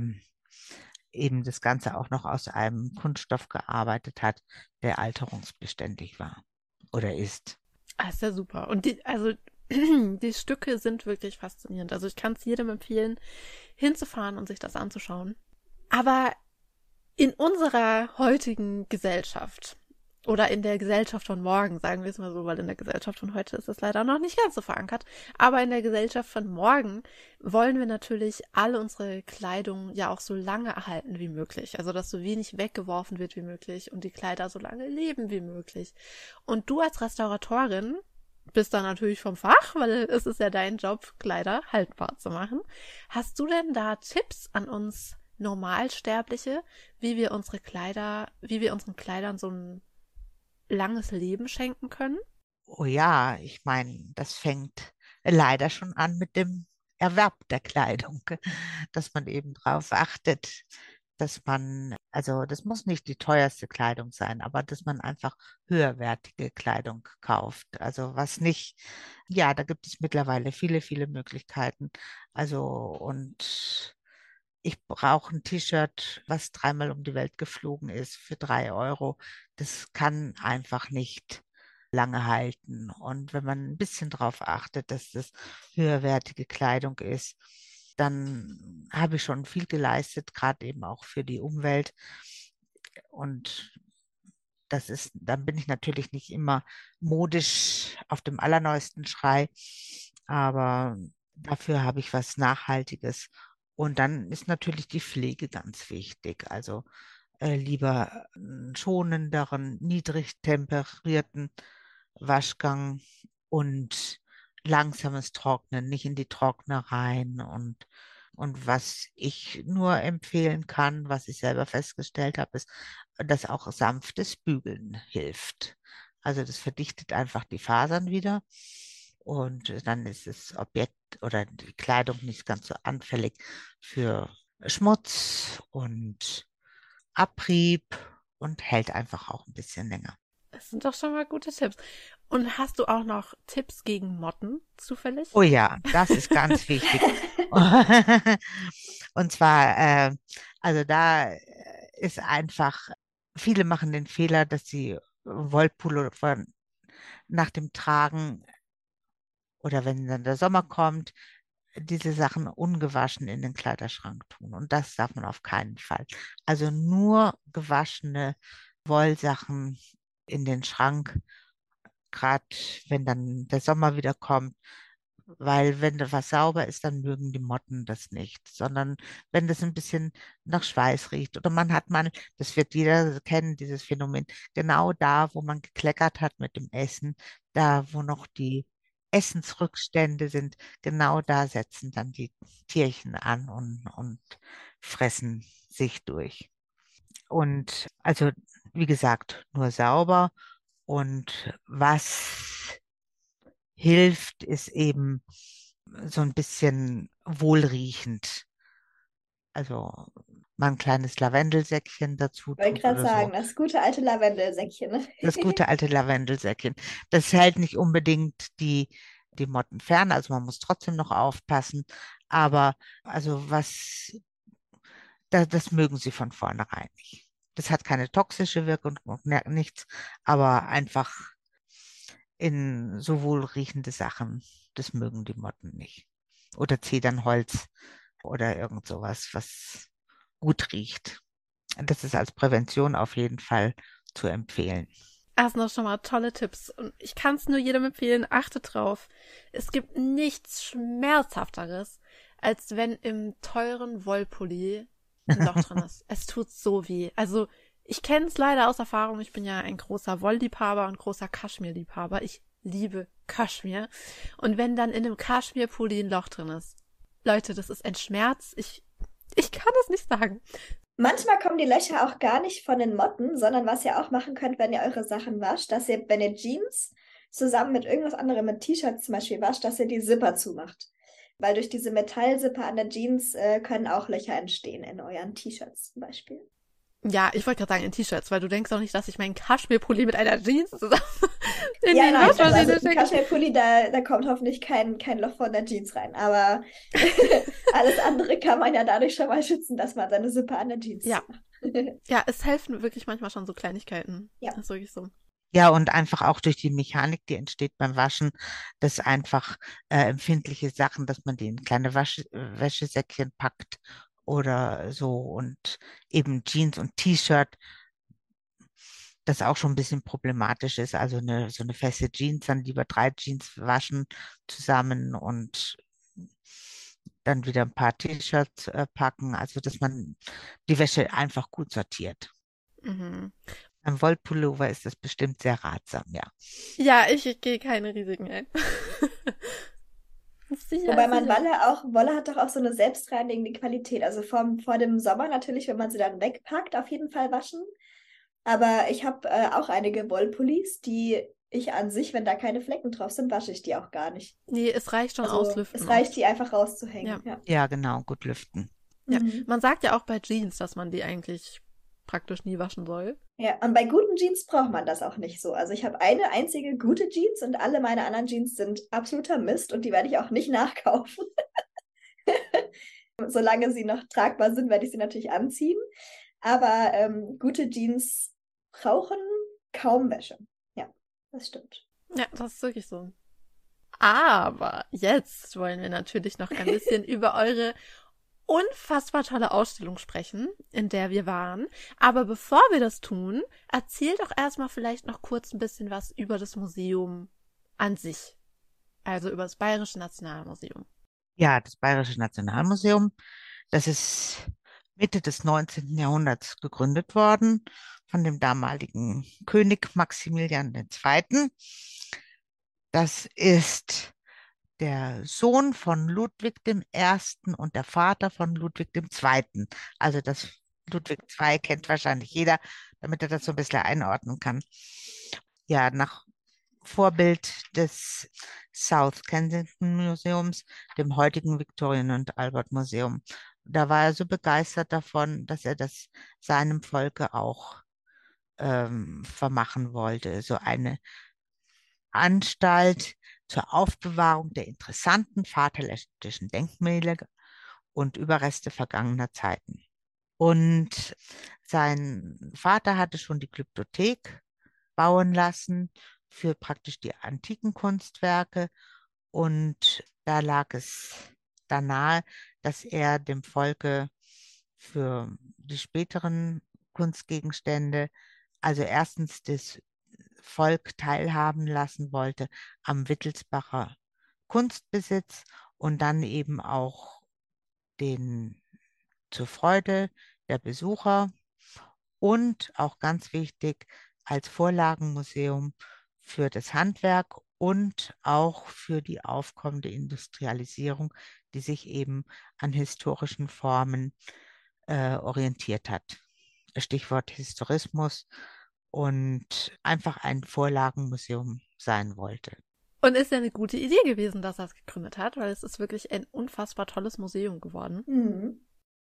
[SPEAKER 3] eben das Ganze auch noch aus einem Kunststoff gearbeitet hat, der alterungsbeständig war oder ist.
[SPEAKER 2] Ah, ist ja super. Und die Stücke sind wirklich faszinierend. Also ich kann es jedem empfehlen, hinzufahren und sich das anzuschauen. Aber in unserer heutigen Gesellschaft oder in der Gesellschaft von morgen, sagen wir es mal so, weil in der Gesellschaft von heute ist es leider noch nicht ganz so verankert, aber in der Gesellschaft von morgen wollen wir natürlich alle unsere Kleidung ja auch so lange erhalten wie möglich. Also, dass so wenig weggeworfen wird wie möglich und die Kleider so lange leben wie möglich. Und du als Restauratorin bist da natürlich vom Fach, weil es ist ja dein Job, Kleider haltbar zu machen. Hast du denn da Tipps an uns Normalsterbliche, wie wir unseren Kleidern so ein langes Leben schenken können?
[SPEAKER 3] Oh ja, ich meine, das fängt leider schon an mit dem Erwerb der Kleidung, dass man eben darauf achtet, dass man, also das muss nicht die teuerste Kleidung sein, aber dass man einfach höherwertige Kleidung kauft. Also was nicht, ja, da gibt es mittlerweile viele, viele Möglichkeiten. Also und ich brauche ein T-Shirt, was dreimal um die Welt geflogen ist für 3 Euro. Das kann einfach nicht lange halten. Und wenn man ein bisschen darauf achtet, dass das höherwertige Kleidung ist, dann habe ich schon viel geleistet, gerade eben auch für die Umwelt. Und dann bin ich natürlich nicht immer modisch auf dem allerneuesten Schrei, aber dafür habe ich was Nachhaltiges. Und dann ist natürlich die Pflege ganz wichtig. Also lieber einen schonenderen, niedrig temperierten Waschgang und langsames Trocknen, nicht in die Trockner rein. Und was ich nur empfehlen kann, was ich selber festgestellt habe, ist, dass auch sanftes Bügeln hilft. Also das verdichtet einfach die Fasern wieder Und dann ist das Objekt oder die Kleidung nicht ganz so anfällig für Schmutz und Abrieb und hält einfach auch ein bisschen länger.
[SPEAKER 2] Das sind doch schon mal gute Tipps. Und hast du auch noch Tipps gegen Motten zufällig?
[SPEAKER 3] Oh ja, das ist ganz wichtig. Und zwar, also da ist einfach, viele machen den Fehler, dass sie Wollpullover nach dem Tragen oder wenn dann der Sommer kommt, diese Sachen ungewaschen in den Kleiderschrank tun. Und das darf man auf keinen Fall. Also nur gewaschene Wollsachen in den Schrank, gerade wenn dann der Sommer wieder kommt. Weil wenn da was sauber ist, dann mögen die Motten das nicht, sondern wenn das ein bisschen nach Schweiß riecht oder man hat mal, das wird jeder kennen, dieses Phänomen, genau da, wo man gekleckert hat mit dem Essen, da, wo noch die Essensrückstände sind, genau da setzen dann die Tierchen an und fressen sich durch. Und also, wie gesagt, nur sauber und was hilft, ist eben so ein bisschen wohlriechend. Also mal ein kleines Lavendelsäckchen dazu
[SPEAKER 1] Ich wollte
[SPEAKER 3] tut
[SPEAKER 1] gerade
[SPEAKER 3] oder so.
[SPEAKER 1] sagen, das gute alte Lavendelsäckchen. Ne?
[SPEAKER 3] Das gute alte Lavendelsäckchen. Das hält nicht unbedingt die Motten fern, also man muss trotzdem noch aufpassen. Aber also das mögen sie von vornherein nicht. Das hat keine toxische Wirkung und nichts, aber einfach in so wohlriechende Sachen, das mögen die Motten nicht. Oder Zedernholz oder irgend sowas, was gut riecht. Das ist als Prävention auf jeden Fall zu empfehlen.
[SPEAKER 2] Das sind doch schon mal tolle Tipps. Und ich kann es nur jedem empfehlen, achte drauf. Es gibt nichts Schmerzhafteres, als wenn im teuren Wollpulli ein Loch drin ist. Es tut so weh. Also, ich kenne es leider aus Erfahrung. Ich bin ja ein großer Wollliebhaber und großer Kaschmirliebhaber. Ich liebe Kaschmir. Und wenn dann in einem Kaschmirpulli ein Loch drin ist, Leute, das ist ein Schmerz. Ich kann es nicht sagen.
[SPEAKER 1] Manchmal kommen die Löcher auch gar nicht von den Motten, sondern was ihr auch machen könnt, wenn ihr eure Sachen wascht, dass ihr, wenn ihr Jeans zusammen mit irgendwas anderem, mit T-Shirts zum Beispiel wascht, dass ihr die Zipper zumacht. Weil durch diese Metallzipper an der Jeans können auch Löcher entstehen in euren T-Shirts zum Beispiel.
[SPEAKER 2] Ja, ich wollte gerade sagen in T-Shirts, weil du denkst auch nicht, dass ich meinen Kaschmirpulli mit einer Jeans zusammen in
[SPEAKER 1] Ja,
[SPEAKER 2] die
[SPEAKER 1] nein, also
[SPEAKER 2] Waschmaschine
[SPEAKER 1] im
[SPEAKER 2] stecke.
[SPEAKER 1] Kaschmirpulli, da kommt hoffentlich kein Loch von der Jeans rein. Aber alles andere kann man ja dadurch schon mal schützen, dass man seine Zipper an der Jeans
[SPEAKER 2] Ja.
[SPEAKER 1] macht.
[SPEAKER 2] Ja, es helfen wirklich manchmal schon so Kleinigkeiten.
[SPEAKER 1] Ja.
[SPEAKER 2] Das ist wirklich so.
[SPEAKER 3] Ja, und einfach auch durch die Mechanik, die entsteht beim Waschen, dass einfach empfindliche Sachen, dass man die in kleine Wäschesäckchen packt oder so und eben Jeans und T-Shirt, das auch schon ein bisschen problematisch ist. Also so eine feste Jeans, dann lieber 3 Jeans waschen zusammen und dann wieder ein paar T-Shirts packen. Also dass man die Wäsche einfach gut sortiert.
[SPEAKER 2] Mhm.
[SPEAKER 3] Beim Wollpullover ist das bestimmt sehr ratsam, ja.
[SPEAKER 2] Ja, ich gehe keine Risiken ein. Sicher,
[SPEAKER 1] Wobei man
[SPEAKER 2] sicher.
[SPEAKER 1] Wolle hat doch auch so eine selbstreinigende Qualität. Also vor dem Sommer natürlich, wenn man sie dann wegpackt, auf jeden Fall waschen. Aber ich habe auch einige Wollpullis, die ich an sich, wenn da keine Flecken drauf sind, wasche ich die auch gar nicht.
[SPEAKER 2] Nee, es reicht schon
[SPEAKER 1] Also es
[SPEAKER 2] auslüften
[SPEAKER 1] reicht,
[SPEAKER 2] oft.
[SPEAKER 1] die einfach
[SPEAKER 2] Ja.
[SPEAKER 1] rauszuhängen. Ja.
[SPEAKER 3] Ja, genau, gut lüften.
[SPEAKER 2] Ja.
[SPEAKER 1] Mhm.
[SPEAKER 2] Man sagt ja auch bei Jeans, dass man die eigentlich praktisch nie waschen soll.
[SPEAKER 1] Ja, und bei guten Jeans braucht man das auch nicht so. Also ich habe eine einzige gute Jeans und alle meine anderen Jeans sind absoluter Mist und die werde ich auch nicht nachkaufen. Solange sie noch tragbar sind, werde ich sie natürlich anziehen. Aber gute Jeans brauchen kaum Wäsche. Ja, das stimmt.
[SPEAKER 2] Ja, das ist wirklich so. Aber jetzt wollen wir natürlich noch ein bisschen über eure unfassbar tolle Ausstellung sprechen, in der wir waren. Aber bevor wir das tun, erzähl doch erstmal vielleicht noch kurz ein bisschen was über das Museum an sich. Also über das Bayerische Nationalmuseum.
[SPEAKER 3] Ja, das Bayerische Nationalmuseum, das ist Mitte des 19. Jahrhunderts gegründet worden von dem damaligen König Maximilian II. Das ist der Sohn von Ludwig I. und der Vater von Ludwig II. Also das Ludwig II kennt wahrscheinlich jeder, damit er das so ein bisschen einordnen kann. Ja, nach Vorbild des South Kensington Museums, dem heutigen Victorian und Albert Museum. Da war er so begeistert davon, dass er das seinem Volke auch vermachen wollte. So eine Anstalt zur Aufbewahrung der interessanten vaterländischen Denkmäler und Überreste vergangener Zeiten. Und sein Vater hatte schon die Glyptothek bauen lassen für praktisch die antiken Kunstwerke. Und da lag es dann nahe, dass er dem Volke für die späteren Kunstgegenstände, also erstens das Volk teilhaben lassen wollte am Wittelsbacher Kunstbesitz und dann eben auch den zur Freude der Besucher und auch ganz wichtig als Vorlagenmuseum für das Handwerk und auch für die aufkommende Industrialisierung, die sich eben an historischen Formen orientiert hat. Stichwort Historismus und einfach ein Vorlagenmuseum sein wollte.
[SPEAKER 2] Und ist ja eine gute Idee gewesen, dass er es gegründet hat, weil es ist wirklich ein unfassbar tolles Museum geworden.
[SPEAKER 1] Mhm.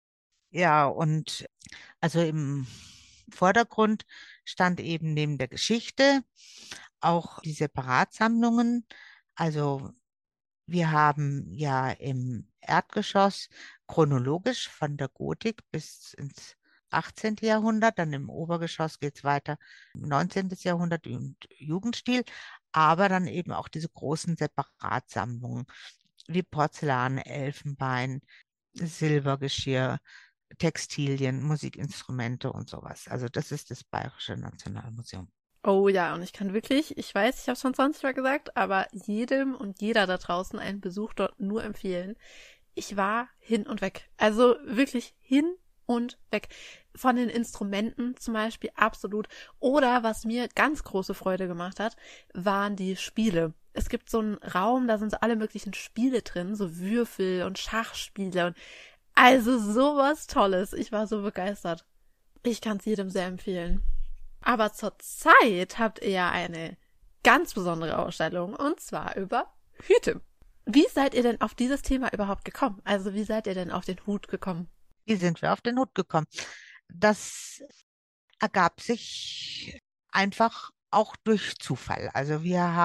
[SPEAKER 3] Ja, und also im Vordergrund stand eben neben der Geschichte auch die Separatsammlungen. Also wir haben ja im Erdgeschoss chronologisch von der Gotik bis ins 18. Jahrhundert, dann im Obergeschoss geht es weiter, 19. Jahrhundert und Jugendstil, aber dann eben auch diese großen Separatsammlungen wie Porzellan, Elfenbein, Silbergeschirr, Textilien, Musikinstrumente und sowas. Also das ist das Bayerische Nationalmuseum.
[SPEAKER 2] Oh ja, und ich kann wirklich, ich weiß, ich habe es schon 20 Mal gesagt, aber jedem und jeder da draußen einen Besuch dort nur empfehlen. Ich war hin und weg. Also wirklich hin und weg. Von den Instrumenten zum Beispiel absolut. Oder was mir ganz große Freude gemacht hat, waren die Spiele. Es gibt so einen Raum, da sind so alle möglichen Spiele drin, so Würfel und Schachspiele und also sowas Tolles. Ich war so begeistert. Ich kann es jedem sehr empfehlen. Aber zurzeit habt ihr ja eine ganz besondere Ausstellung und zwar über Hüte. Wie seid ihr denn auf dieses Thema überhaupt gekommen? Also wie seid ihr denn auf den Hut gekommen?
[SPEAKER 3] Wie sind wir auf den Hut gekommen? Das ergab sich einfach auch durch Zufall. Also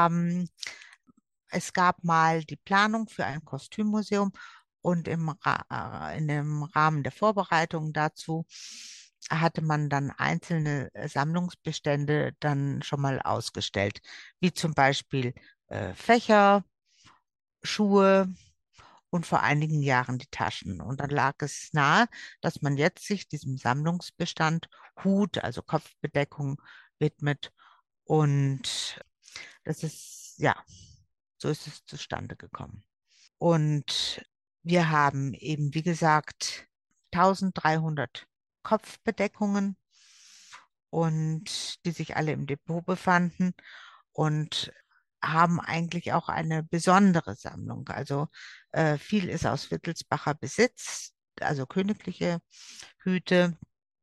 [SPEAKER 3] es gab mal die Planung für ein Kostümmuseum und in dem Rahmen der Vorbereitungen dazu hatte man dann einzelne Sammlungsbestände dann schon mal ausgestellt, wie zum Beispiel Fächer, Schuhe und vor einigen Jahren die Taschen. Und dann lag es nahe, dass man jetzt sich diesem Sammlungsbestand Hut, also Kopfbedeckung, widmet. Und das ist, ja, so ist es zustande gekommen. Und wir haben eben, wie gesagt, 1300 Kopfbedeckungen und die sich alle im Depot befanden und haben eigentlich auch eine besondere Sammlung. Also viel ist aus Wittelsbacher Besitz, also königliche Hüte.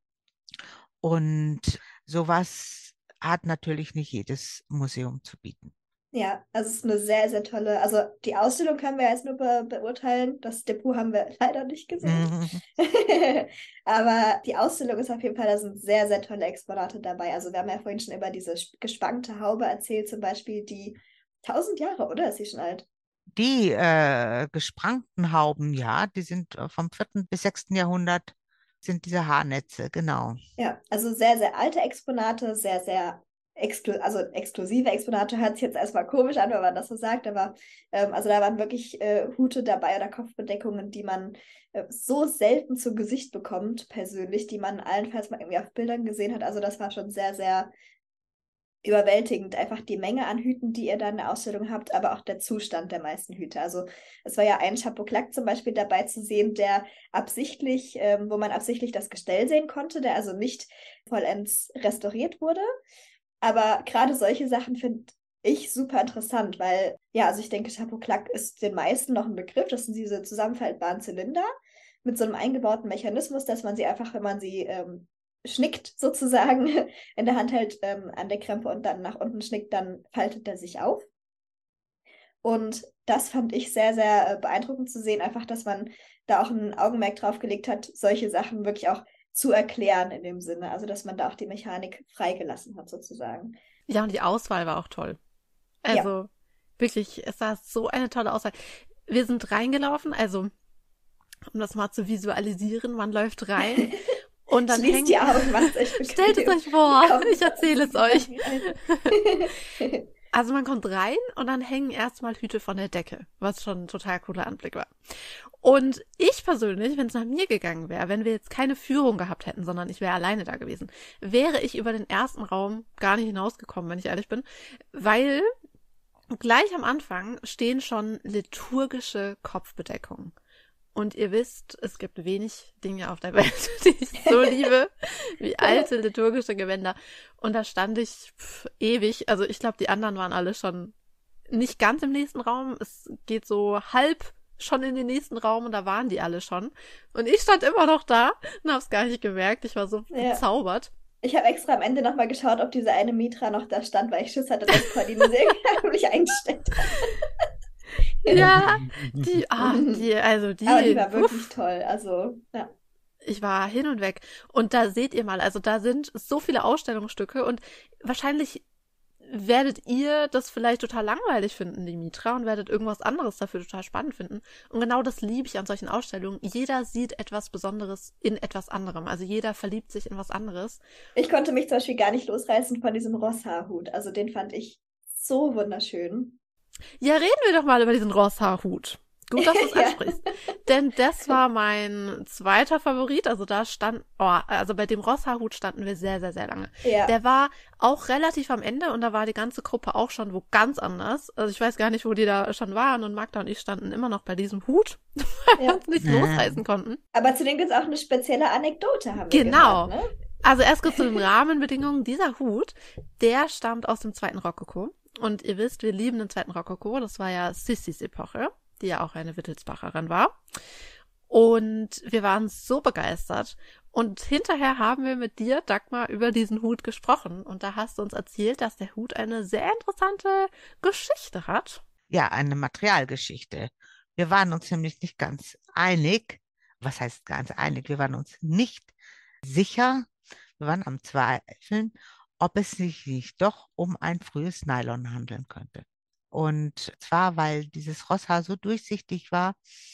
[SPEAKER 3] Und sowas hat natürlich nicht jedes Museum zu bieten.
[SPEAKER 1] Ja, also es ist eine sehr, sehr tolle, also die Ausstellung können wir jetzt nur beurteilen. Das Depot haben wir leider nicht gesehen.
[SPEAKER 3] Mhm.
[SPEAKER 1] Aber die Ausstellung ist auf jeden Fall, da sind sehr, sehr tolle Exponate dabei. Also wir haben ja vorhin schon über diese gespannte Haube erzählt, zum Beispiel, die 1000 Jahre, oder? Ist sie schon alt?
[SPEAKER 3] Die gesprangten Hauben, ja, die sind vom 4. bis 6. Jahrhundert, sind diese Haarnetze, genau.
[SPEAKER 1] Ja, also sehr, sehr alte Exponate, sehr, sehr also exklusive Exponate hört sich jetzt erstmal komisch an, wenn man das so sagt, aber also da waren wirklich Hute dabei oder Kopfbedeckungen, die man so selten zu Gesicht bekommt, persönlich, die man allenfalls mal irgendwie auf Bildern gesehen hat. Also das war schon sehr, sehr überwältigend, einfach die Menge an Hüten, die ihr da in der Ausstellung habt, aber auch der Zustand der meisten Hüte. Also es war ja ein Chapeau Claque zum Beispiel dabei zu sehen, der absichtlich, wo man absichtlich das Gestell sehen konnte, der also nicht vollends restauriert wurde. Aber gerade solche Sachen finde ich super interessant, weil, ja, also ich denke, Chapeau Claque ist den meisten noch ein Begriff. Das sind diese zusammenfaltbaren Zylinder mit so einem eingebauten Mechanismus, dass man sie einfach, wenn man sie schnickt sozusagen, in der Hand hält an der Krempe und dann nach unten schnickt, dann faltet er sich auf. Und das fand ich sehr, sehr beeindruckend zu sehen, einfach, dass man da auch ein Augenmerk drauf gelegt hat, solche Sachen wirklich auch zu erklären in dem Sinne. Also, dass man da auch die Mechanik freigelassen hat, sozusagen.
[SPEAKER 2] Ja, und die Auswahl war auch toll. Also wirklich, es war so eine tolle Auswahl. Wir sind reingelaufen, also um das mal zu visualisieren, man läuft rein und dann
[SPEAKER 1] Schließt die Augen, macht es euch bequem.
[SPEAKER 2] Stellt es euch vor, ich erzähle es euch.
[SPEAKER 1] euch.
[SPEAKER 2] Also man kommt rein und dann hängen erstmal Hüte von der Decke, was schon ein total cooler Anblick war. Und ich persönlich, wenn es nach mir gegangen wäre, wenn wir jetzt keine Führung gehabt hätten, sondern ich wäre alleine da gewesen, wäre ich über den ersten Raum gar nicht hinausgekommen, wenn ich ehrlich bin, weil gleich am Anfang stehen schon liturgische Kopfbedeckungen. Und ihr wisst, es gibt wenig Dinge auf der Welt, die ich so liebe, wie alte liturgische Gewänder. Und da stand ich ewig, also ich glaube, die anderen waren alle schon nicht ganz im nächsten Raum. Es geht so halb schon in den nächsten Raum und da waren die alle schon. Und ich stand immer noch da und habe es gar nicht gemerkt. Ich war so bezaubert.
[SPEAKER 1] Ich habe extra am Ende nochmal geschaut, ob diese eine Mitra noch da stand, weil ich Schiss hatte, dass Pauline sehr heimlich eingestellt hat.
[SPEAKER 2] Ja, die
[SPEAKER 1] Aber die war wirklich toll, also, ja.
[SPEAKER 2] Ich war hin und weg. Und da seht ihr mal, also da sind so viele Ausstellungsstücke und wahrscheinlich werdet ihr das vielleicht total langweilig finden, die Mitra, und werdet irgendwas anderes dafür total spannend finden. Und genau das liebe ich an solchen Ausstellungen. Jeder sieht etwas Besonderes in etwas anderem. Also jeder verliebt sich in was anderes.
[SPEAKER 1] Ich konnte mich zum Beispiel gar nicht losreißen von diesem Rosshaarhut. Also den fand ich so wunderschön.
[SPEAKER 2] Ja, reden wir doch mal über diesen Rosshaarhut. Gut, dass du es ansprichst. Denn das war mein zweiter Favorit. Also also bei dem Rosshaarhut standen wir sehr, sehr, sehr lange.
[SPEAKER 1] Ja.
[SPEAKER 2] Der war auch relativ am Ende und da war die ganze Gruppe auch schon wo ganz anders. Also ich weiß gar nicht, wo die da schon waren und Magda und ich standen immer noch bei diesem Hut, weil wir uns nicht losreißen konnten.
[SPEAKER 1] Aber zu dem gibt es auch eine spezielle Anekdote, haben wir
[SPEAKER 2] gehört,
[SPEAKER 1] ne?
[SPEAKER 2] Also erst kurz zu den Rahmenbedingungen. Dieser Hut, der stammt aus dem zweiten Rokoko. Und ihr wisst, wir lieben den zweiten Rokoko. Das war ja Sissis Epoche, die ja auch eine Wittelsbacherin war. Und wir waren so begeistert. Und hinterher haben wir mit dir, Dagmar, über diesen Hut gesprochen. Und da hast du uns erzählt, dass der Hut eine sehr interessante Geschichte hat.
[SPEAKER 3] Ja, eine Materialgeschichte. Wir waren uns nämlich nicht ganz einig. Was heißt ganz einig? Wir waren uns nicht sicher. Wir waren am Zweifeln, ob es sich nicht doch um ein frühes Nylon handeln könnte. Und zwar, weil dieses Rosshaar so durchsichtig war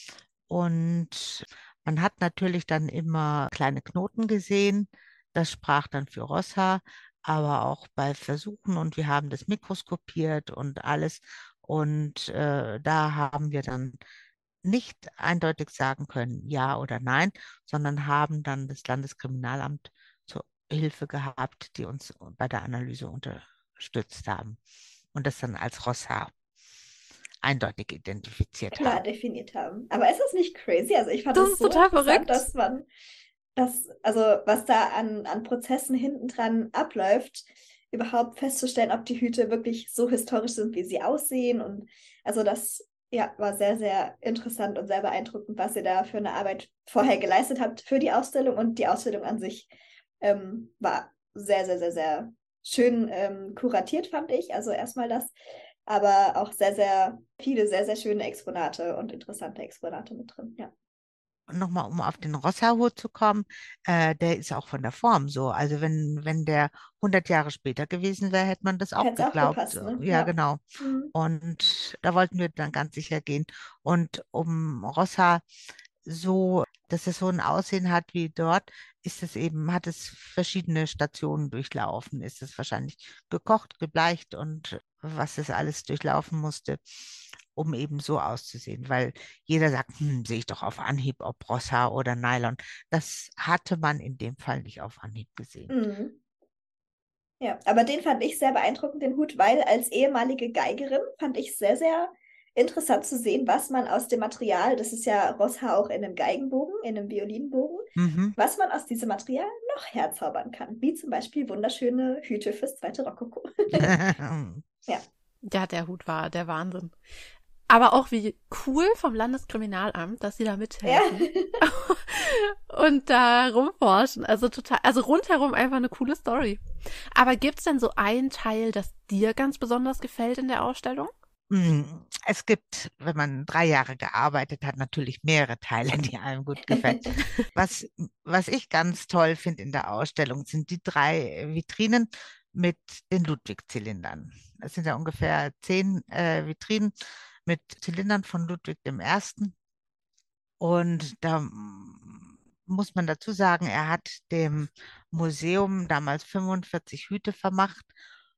[SPEAKER 3] und man hat natürlich dann immer kleine Knoten gesehen. Das sprach dann für Rosshaar, aber auch bei Versuchen und wir haben das mikroskopiert und alles. Und da haben wir dann nicht eindeutig sagen können, ja oder nein, sondern haben dann das Landeskriminalamt zur Hilfe gehabt, die uns bei der Analyse unterstützt haben und das dann als Rosshaar eindeutig identifiziert haben.
[SPEAKER 1] Klar definiert haben. Aber ist das nicht crazy? Also ich fand
[SPEAKER 2] das
[SPEAKER 1] das so
[SPEAKER 2] total
[SPEAKER 1] interessant,
[SPEAKER 2] verrückt,
[SPEAKER 1] also was da an Prozessen hinten dran abläuft, überhaupt festzustellen, ob die Hüte wirklich so historisch sind, wie sie aussehen. Und also das war sehr, sehr interessant und sehr beeindruckend, was ihr da für eine Arbeit vorher geleistet habt für die Ausstellung. Und die Ausstellung an sich war sehr, sehr, sehr, sehr schön kuratiert, fand ich. Also erstmal das, aber auch sehr, sehr viele, sehr, sehr schöne Exponate und interessante Exponate mit drin, ja.
[SPEAKER 3] Und nochmal, um auf den Rosshaarhut zu kommen, der ist auch von der Form so. Also wenn der 100 Jahre später gewesen wäre, hätte man das auch
[SPEAKER 1] Hätte es auch
[SPEAKER 3] geglaubt.
[SPEAKER 1] gepasst, ne?
[SPEAKER 3] Ja, genau.
[SPEAKER 1] Mhm.
[SPEAKER 3] Und da wollten wir dann ganz sicher gehen. Und um Rosshaar so, dass es so ein Aussehen hat wie dort, hat es verschiedene Stationen durchlaufen. Ist es wahrscheinlich gekocht, gebleicht und was es alles durchlaufen musste, um eben so auszusehen. Weil jeder sagt, sehe ich doch auf Anhieb, ob Rosshaar oder Nylon. Das hatte man in dem Fall nicht auf Anhieb gesehen.
[SPEAKER 1] Mhm. Ja, aber den fand ich sehr beeindruckend, den Hut, weil als ehemalige Geigerin fand ich sehr, sehr interessant zu sehen, was man aus dem Material, das ist ja Rosshaar auch in einem Geigenbogen, in einem Violinbogen, was man aus diesem Material noch herzaubern kann. Wie zum Beispiel wunderschöne Hüte fürs zweite Rokoko. Ja.
[SPEAKER 2] Ja, der Hut war der Wahnsinn. Aber auch wie cool vom Landeskriminalamt, dass sie da
[SPEAKER 1] Ja.
[SPEAKER 2] mithelfen und da rumforschen. Also total, also rundherum einfach eine coole Story. Aber gibt's denn so einen Teil, das dir ganz besonders gefällt in der Ausstellung?
[SPEAKER 3] Es gibt, wenn man 3 Jahre gearbeitet hat, natürlich mehrere Teile, die einem gut gefallen. Was, was ich ganz toll finde in der Ausstellung, sind die 3 Vitrinen mit den Ludwig-Zylindern. Es sind ja ungefähr 10 Vitrinen mit Zylindern von Ludwig I. Und da muss man dazu sagen, er hat dem Museum damals 45 Hüte vermacht.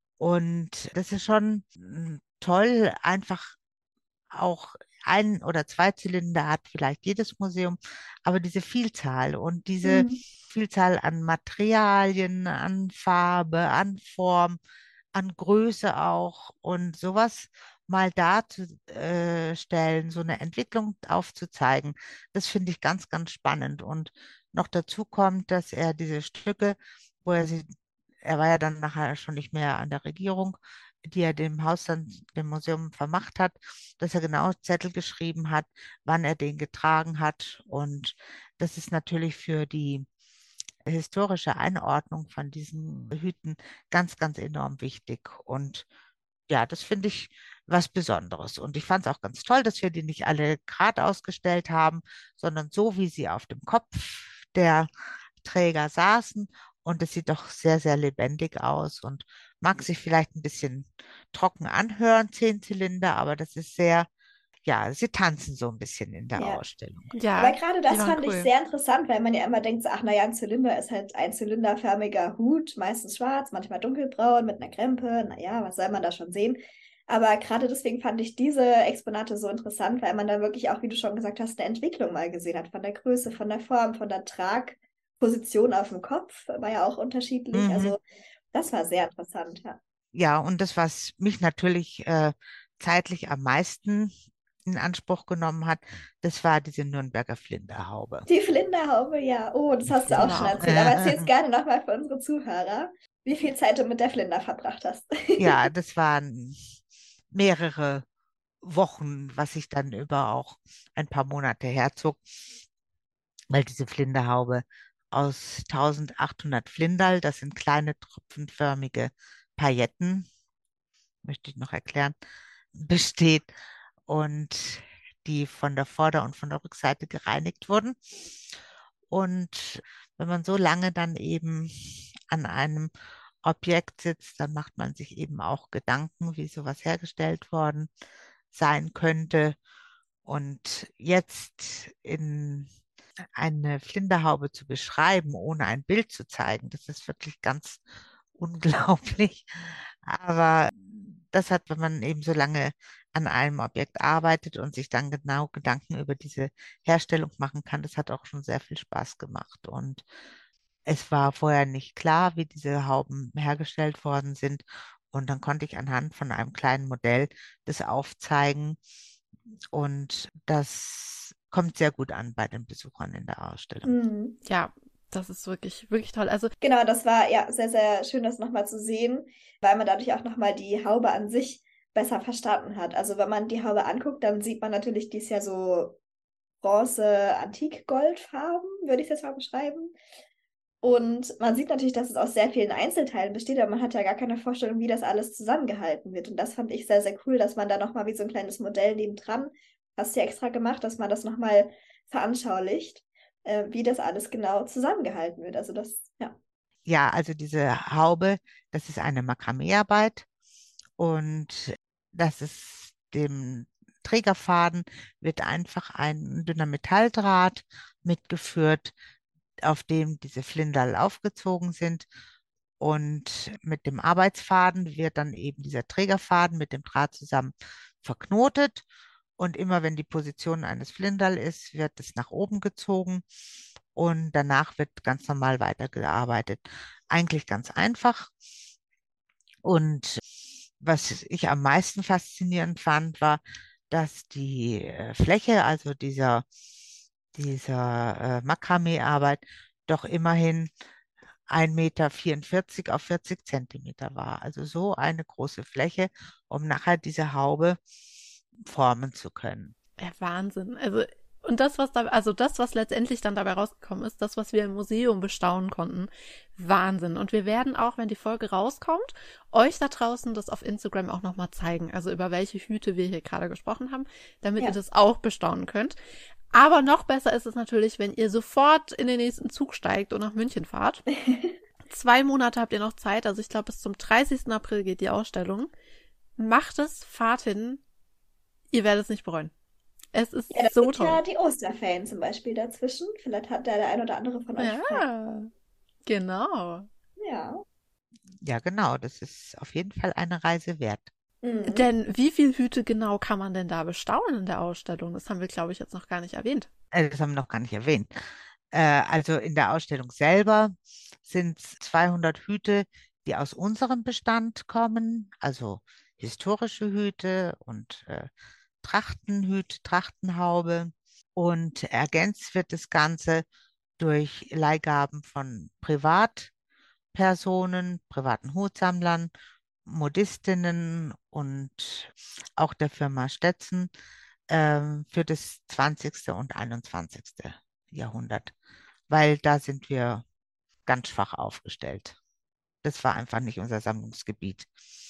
[SPEAKER 3] Und das ist schon toll, einfach auch 1 oder 2 Zylinder hat vielleicht jedes Museum, aber diese Vielzahl und diese
[SPEAKER 1] Mhm.
[SPEAKER 3] Vielzahl an Materialien, an Farbe, an Form, an Größe auch und sowas mal darzustellen, so eine Entwicklung aufzuzeigen, das finde ich ganz, ganz spannend. Und noch dazu kommt, dass er diese Stücke, wo er war ja dann nachher schon nicht mehr an der Regierung, die er dem Haus dann, dem Museum vermacht hat, dass er genau Zettel geschrieben hat, wann er den getragen hat. Und das ist natürlich für die historische Einordnung von diesen Hüten ganz, ganz enorm wichtig. Und ja, das finde ich was Besonderes. Und ich fand es auch ganz toll, dass wir die nicht alle gerade ausgestellt haben, sondern so, wie sie auf dem Kopf der Träger saßen. Und es sieht doch sehr, sehr lebendig aus und mag sich vielleicht ein bisschen trocken anhören, 10 Zylinder, aber das ist sehr, ja, sie tanzen so ein bisschen in der
[SPEAKER 1] Ja.
[SPEAKER 3] Ausstellung.
[SPEAKER 1] Aber
[SPEAKER 2] Ja,
[SPEAKER 1] gerade
[SPEAKER 2] die
[SPEAKER 1] das
[SPEAKER 2] waren
[SPEAKER 1] fand ich
[SPEAKER 2] cool.
[SPEAKER 1] sehr interessant, weil man ja immer denkt, so, ach naja, ein Zylinder ist halt ein zylinderförmiger Hut, meistens schwarz, manchmal dunkelbraun mit einer Krempe. Naja, was soll man da schon sehen? Aber gerade deswegen fand ich diese Exponate so interessant, weil man da wirklich auch, wie du schon gesagt hast, eine Entwicklung mal gesehen hat, von der Größe, von der Form, von der Tragposition auf dem Kopf, war ja auch unterschiedlich.
[SPEAKER 3] Mhm.
[SPEAKER 1] Also das war sehr interessant, ja.
[SPEAKER 3] Ja, und das, was mich natürlich zeitlich am meisten in Anspruch genommen hat, das war diese Nürnberger Flinderhaube.
[SPEAKER 1] Die Flinderhaube, ja. Oh, das
[SPEAKER 3] Die
[SPEAKER 1] hast du
[SPEAKER 2] Die
[SPEAKER 1] auch schon
[SPEAKER 2] war auch
[SPEAKER 1] erzählt. Aber erzähl es
[SPEAKER 3] Flinder.
[SPEAKER 1] gerne nochmal für unsere Zuhörer, wie viel Zeit du mit der Flinder verbracht hast.
[SPEAKER 3] Ja, das waren mehrere Wochen, was sich dann über auch ein paar Monate herzog, weil diese Flinderhaube aus 1800 Flinderl, das sind kleine tropfenförmige Pailletten, möchte ich noch erklären, besteht und die von der Vorder- und von der Rückseite gereinigt wurden. Und wenn man so lange dann eben an einem Objekt sitzt, dann macht man sich eben auch Gedanken, wie sowas hergestellt worden sein könnte. Und jetzt in eine Flinderhaube zu beschreiben, ohne ein Bild zu zeigen, das ist wirklich ganz unglaublich. Aber das hat, wenn man eben so lange an einem Objekt arbeitet und sich dann genau Gedanken über diese Herstellung machen kann, das hat auch schon sehr viel Spaß gemacht. Und es war vorher nicht klar, wie diese Hauben hergestellt worden sind. Und dann konnte ich anhand von einem kleinen Modell das aufzeigen. Und das kommt sehr gut an bei den Besuchern in der Ausstellung.
[SPEAKER 1] Mhm.
[SPEAKER 2] ja, das ist wirklich, wirklich toll. Also,
[SPEAKER 1] Genau, das war ja sehr, sehr schön, das nochmal zu sehen, weil man dadurch auch nochmal die Haube an sich besser verstanden hat. Also wenn man die Haube anguckt, dann sieht man natürlich, die ist ja so Bronze-Antik-Goldfarben, würde ich das mal beschreiben. Und man sieht natürlich, dass es aus sehr vielen Einzelteilen besteht, aber man hat ja gar keine Vorstellung, wie das alles zusammengehalten wird. Und das fand ich sehr, sehr cool, dass man da nochmal wie so ein kleines Modell nebendran, hast du ja extra gemacht, dass man das nochmal veranschaulicht, wie das alles genau zusammengehalten wird. Also das, ja.
[SPEAKER 3] Ja, also diese Haube, das ist eine Makramee-Arbeit und das ist dem Trägerfaden wird einfach ein dünner Metalldraht mitgeführt, auf dem diese Flinderl aufgezogen sind. Und mit dem Arbeitsfaden wird dann eben dieser Trägerfaden mit dem Draht zusammen verknotet. Und immer wenn die Position eines Flinderl ist, wird es nach oben gezogen und danach wird ganz normal weitergearbeitet. Eigentlich ganz einfach. Und was ich am meisten faszinierend fand, war, dass die Fläche, also dieser Makramee-Arbeit, doch immerhin 1,44 Meter auf 40 Zentimeter war. Also so eine große Fläche, um nachher diese Haube formen zu können.
[SPEAKER 2] Ja, Wahnsinn. Und das, was letztendlich dann dabei rausgekommen ist, das, was wir im Museum bestaunen konnten, Wahnsinn. Und wir werden auch, wenn die Folge rauskommt, euch da draußen das auf Instagram auch nochmal zeigen. Also über welche Hüte wir hier gerade gesprochen haben, damit ihr das auch bestaunen könnt. Aber noch besser ist es natürlich, wenn ihr sofort in den nächsten Zug steigt und nach München fahrt. 2 Monate habt ihr noch Zeit. Also ich glaube, bis zum 30. April geht die Ausstellung. Macht es, fahrt hin. Ihr werdet es nicht bereuen. Es ist
[SPEAKER 1] Ja, da
[SPEAKER 2] so
[SPEAKER 1] sind
[SPEAKER 2] toll.
[SPEAKER 1] ja die Osterferien zum Beispiel dazwischen. Vielleicht hat da der ein oder andere von euch frei.
[SPEAKER 2] Ja, genau.
[SPEAKER 1] Ja.
[SPEAKER 3] Ja, genau, das ist auf jeden Fall eine Reise wert.
[SPEAKER 1] Mhm.
[SPEAKER 2] Denn wie viel Hüte genau kann man denn da bestaunen in der Ausstellung? Das haben wir, glaube ich, jetzt noch gar nicht erwähnt.
[SPEAKER 3] Das haben wir noch gar nicht erwähnt. Also in der Ausstellung selber sind es 200 Hüte, die aus unserem Bestand kommen, also historische Hüte und Trachtenhüte, Trachtenhaube. Und ergänzt wird das Ganze durch Leihgaben von Privatpersonen, privaten Hutsammlern, Modistinnen und auch der Firma Stetson für das 20. und 21. Jahrhundert, weil da sind wir ganz schwach aufgestellt. Das war einfach nicht unser Sammlungsgebiet.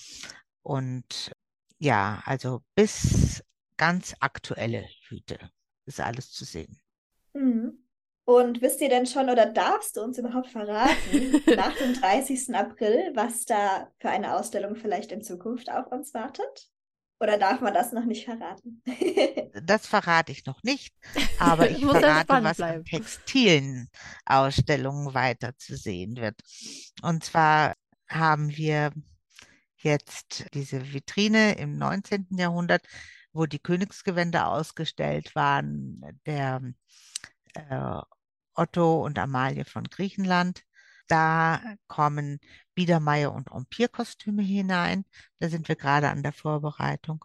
[SPEAKER 3] Und ja, also bis ganz aktuelle Hüte ist alles zu sehen.
[SPEAKER 1] Mhm. Und wisst ihr denn schon oder darfst du uns überhaupt verraten, nach dem 30. April, was da für eine Ausstellung vielleicht in Zukunft auf uns wartet? Oder darf man das noch nicht verraten?
[SPEAKER 3] Das verrate ich noch nicht, aber ich
[SPEAKER 2] Muss ja
[SPEAKER 3] verrate,
[SPEAKER 2] spannend
[SPEAKER 3] was an
[SPEAKER 2] bleiben.
[SPEAKER 3] textilen Ausstellungen weiter zu sehen wird. Und zwar haben wir jetzt diese Vitrine im 19. Jahrhundert, wo die Königsgewänder ausgestellt waren, der äh, Otto und Amalie von Griechenland. Da kommen Biedermeier und Empire-Kostüme hinein. Da sind wir gerade an der Vorbereitung.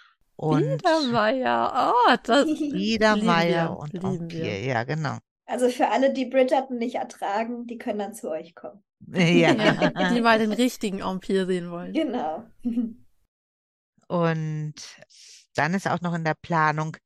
[SPEAKER 3] Und
[SPEAKER 2] Biedermeier, das lieben
[SPEAKER 3] Biedermeier
[SPEAKER 2] wir,
[SPEAKER 3] und
[SPEAKER 2] lieben wir.
[SPEAKER 3] Empire, ja, genau.
[SPEAKER 1] Also für alle, die Bridgerton nicht ertragen, die können dann zu euch kommen.
[SPEAKER 2] Ja, die
[SPEAKER 3] Ja.
[SPEAKER 2] mal den richtigen Empire sehen wollen.
[SPEAKER 1] Genau.
[SPEAKER 3] Und dann ist auch noch in der Planung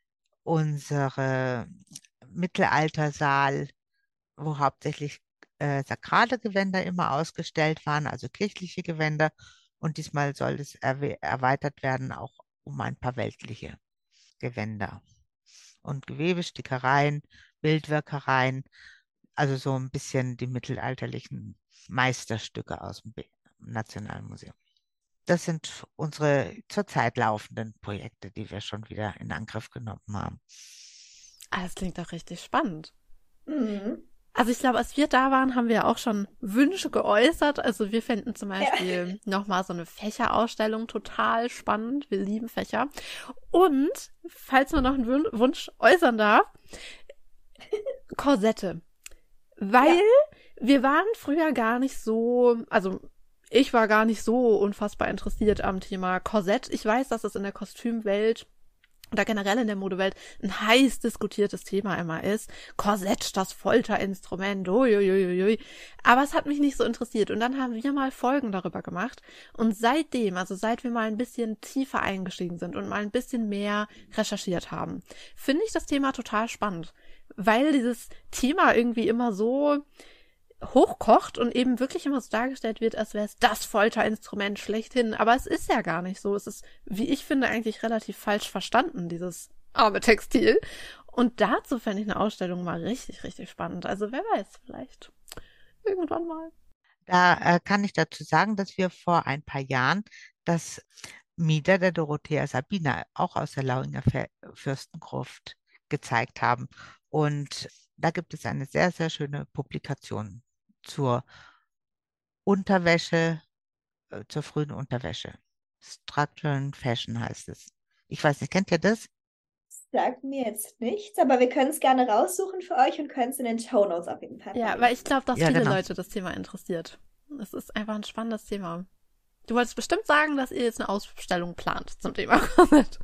[SPEAKER 3] unsere Mittelaltersaal, wo hauptsächlich sakrale Gewänder immer ausgestellt waren, also kirchliche Gewänder. Und diesmal soll es erweitert werden, auch um ein paar weltliche Gewänder. Und Gewebe, Stickereien, Bildwirkereien, also so ein bisschen die mittelalterlichen Meisterstücke aus dem Nationalmuseum. Das sind unsere zurzeit laufenden Projekte, die wir schon wieder in Angriff genommen haben.
[SPEAKER 2] Das klingt doch richtig spannend.
[SPEAKER 1] Mhm.
[SPEAKER 2] Also ich glaube, als wir da waren, haben wir auch schon Wünsche geäußert. Also wir fänden zum Beispiel nochmal so eine Fächerausstellung total spannend. Wir lieben Fächer. Und, falls man noch einen Wunsch äußern darf, Korsette. Weil wir waren früher gar nicht so, also ich war gar nicht so unfassbar interessiert am Thema Korsett. Ich weiß, dass es in der Kostümwelt oder generell in der Modewelt ein heiß diskutiertes Thema immer ist. Korsett, das Folterinstrument, uiuiuiui. Aber es hat mich nicht so interessiert. Und dann haben wir mal Folgen darüber gemacht. Und seitdem, also seit wir mal ein bisschen tiefer eingestiegen sind und mal ein bisschen mehr recherchiert haben, finde ich das Thema total spannend. Weil dieses Thema irgendwie immer so hochkocht und eben wirklich immer so dargestellt wird, als wäre es das Folterinstrument schlechthin. Aber es ist ja gar nicht so. Es ist, wie ich finde, eigentlich relativ falsch verstanden, dieses arme Textil. Und dazu fände ich eine Ausstellung mal richtig, richtig spannend. Also wer weiß, vielleicht irgendwann mal.
[SPEAKER 3] Da kann ich dazu sagen, dass wir vor ein paar Jahren das Mieder der Dorothea Sabina auch aus der Lauinger Fürstengruft gezeigt haben. Und da gibt es eine sehr, sehr schöne Publikation zur Unterwäsche, zur frühen Unterwäsche. Structural Fashion heißt es. Ich weiß nicht, kennt ihr das?
[SPEAKER 1] Sagt mir jetzt nichts, aber wir können es gerne raussuchen für euch und können es in den Shownotes auf jeden Fall
[SPEAKER 2] Ja,
[SPEAKER 1] verlinken.
[SPEAKER 2] weil ich glaube, dass
[SPEAKER 3] Ja,
[SPEAKER 2] viele
[SPEAKER 3] genau.
[SPEAKER 2] Leute das Thema interessiert. Es ist einfach ein spannendes Thema. Du wolltest bestimmt sagen, dass ihr jetzt eine Ausstellung plant zum Thema Korsett.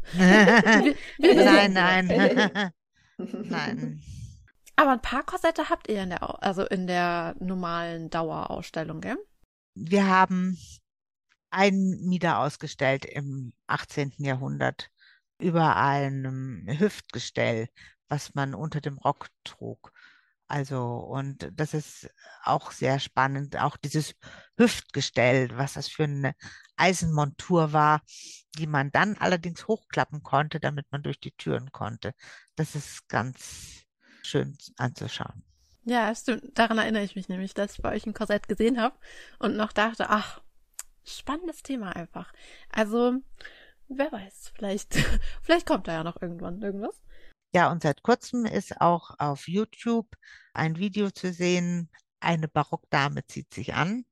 [SPEAKER 3] Nein, nein. Nein.
[SPEAKER 2] Aber ein paar Korsette habt ihr in der normalen Dauerausstellung, gell?
[SPEAKER 3] Wir haben ein Mieder ausgestellt im 18. Jahrhundert. über einem Hüftgestell, was man unter dem Rock trug. Also, und das ist auch sehr spannend, auch dieses Hüftgestell, was das für eine Eisenmontur war, die man dann allerdings hochklappen konnte, damit man durch die Türen konnte. Das ist ganz schön anzuschauen.
[SPEAKER 2] Ja, stimmt. Daran erinnere ich mich nämlich, dass ich bei euch ein Korsett gesehen habe und noch dachte, ach, spannendes Thema einfach. Also, wer weiß, vielleicht kommt da ja noch irgendwann irgendwas.
[SPEAKER 3] Ja, und seit kurzem ist auch auf YouTube ein Video zu sehen, eine Barockdame zieht sich an.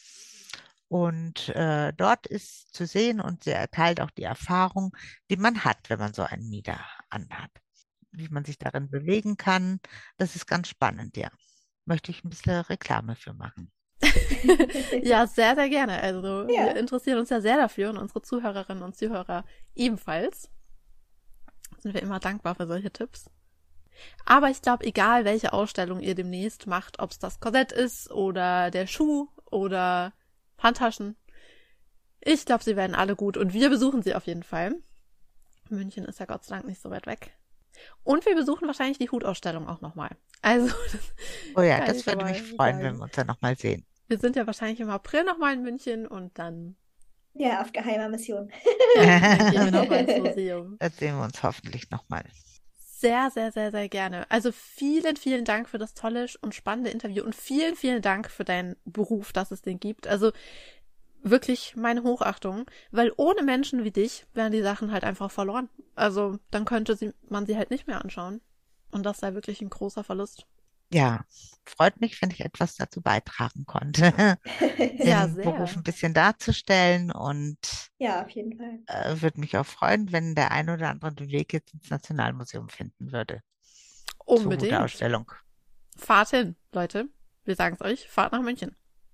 [SPEAKER 3] Und dort ist zu sehen und sie erteilt auch die Erfahrung, die man hat, wenn man so einen Mieder anhat. Wie man sich darin bewegen kann, das ist ganz spannend, ja. Möchte ich ein bisschen Reklame für machen.
[SPEAKER 2] Ja, sehr, sehr gerne. Also,
[SPEAKER 1] Ja.
[SPEAKER 2] wir interessieren uns ja sehr dafür und unsere Zuhörerinnen und Zuhörer ebenfalls. Sind wir immer dankbar für solche Tipps. Aber ich glaube, egal welche Ausstellung ihr demnächst macht, ob es das Korsett ist oder der Schuh oder Handtaschen, ich glaube, sie werden alle gut und wir besuchen sie auf jeden Fall. München ist ja Gott sei Dank nicht so weit weg. Und wir besuchen wahrscheinlich die Hutausstellung auch nochmal. Also,
[SPEAKER 3] Oh ja,
[SPEAKER 2] kann
[SPEAKER 3] das
[SPEAKER 2] ich
[SPEAKER 3] würde
[SPEAKER 2] schon
[SPEAKER 3] mich
[SPEAKER 2] mal
[SPEAKER 3] freuen,
[SPEAKER 2] sagen.
[SPEAKER 3] wenn wir uns dann nochmal sehen.
[SPEAKER 2] Wir sind ja wahrscheinlich im April nochmal in München und dann
[SPEAKER 1] Ja, auf geheimer Mission.
[SPEAKER 2] dann gehen wir nochmal ins Museum.
[SPEAKER 3] Das sehen wir uns hoffentlich nochmal.
[SPEAKER 2] Sehr, sehr, sehr, sehr gerne. Also vielen, vielen Dank für das tolle und spannende Interview und vielen, vielen Dank für deinen Beruf, dass es den gibt. Also wirklich meine Hochachtung, weil ohne Menschen wie dich wären die Sachen halt einfach verloren. Also dann könnte man sie halt nicht mehr anschauen. Und das sei wirklich ein großer Verlust.
[SPEAKER 3] Ja, freut mich, wenn ich etwas dazu beitragen konnte,
[SPEAKER 2] Ja,
[SPEAKER 3] den
[SPEAKER 2] sehr.
[SPEAKER 3] Beruf ein bisschen darzustellen und
[SPEAKER 1] Ja, auf jeden Fall.
[SPEAKER 3] würde mich auch freuen, wenn der ein oder andere den Weg jetzt ins Nationalmuseum finden würde zur
[SPEAKER 2] Unbedingt.
[SPEAKER 3] Hutausstellung.
[SPEAKER 2] Fahrt hin, Leute. Wir sagen es euch, fahrt nach München.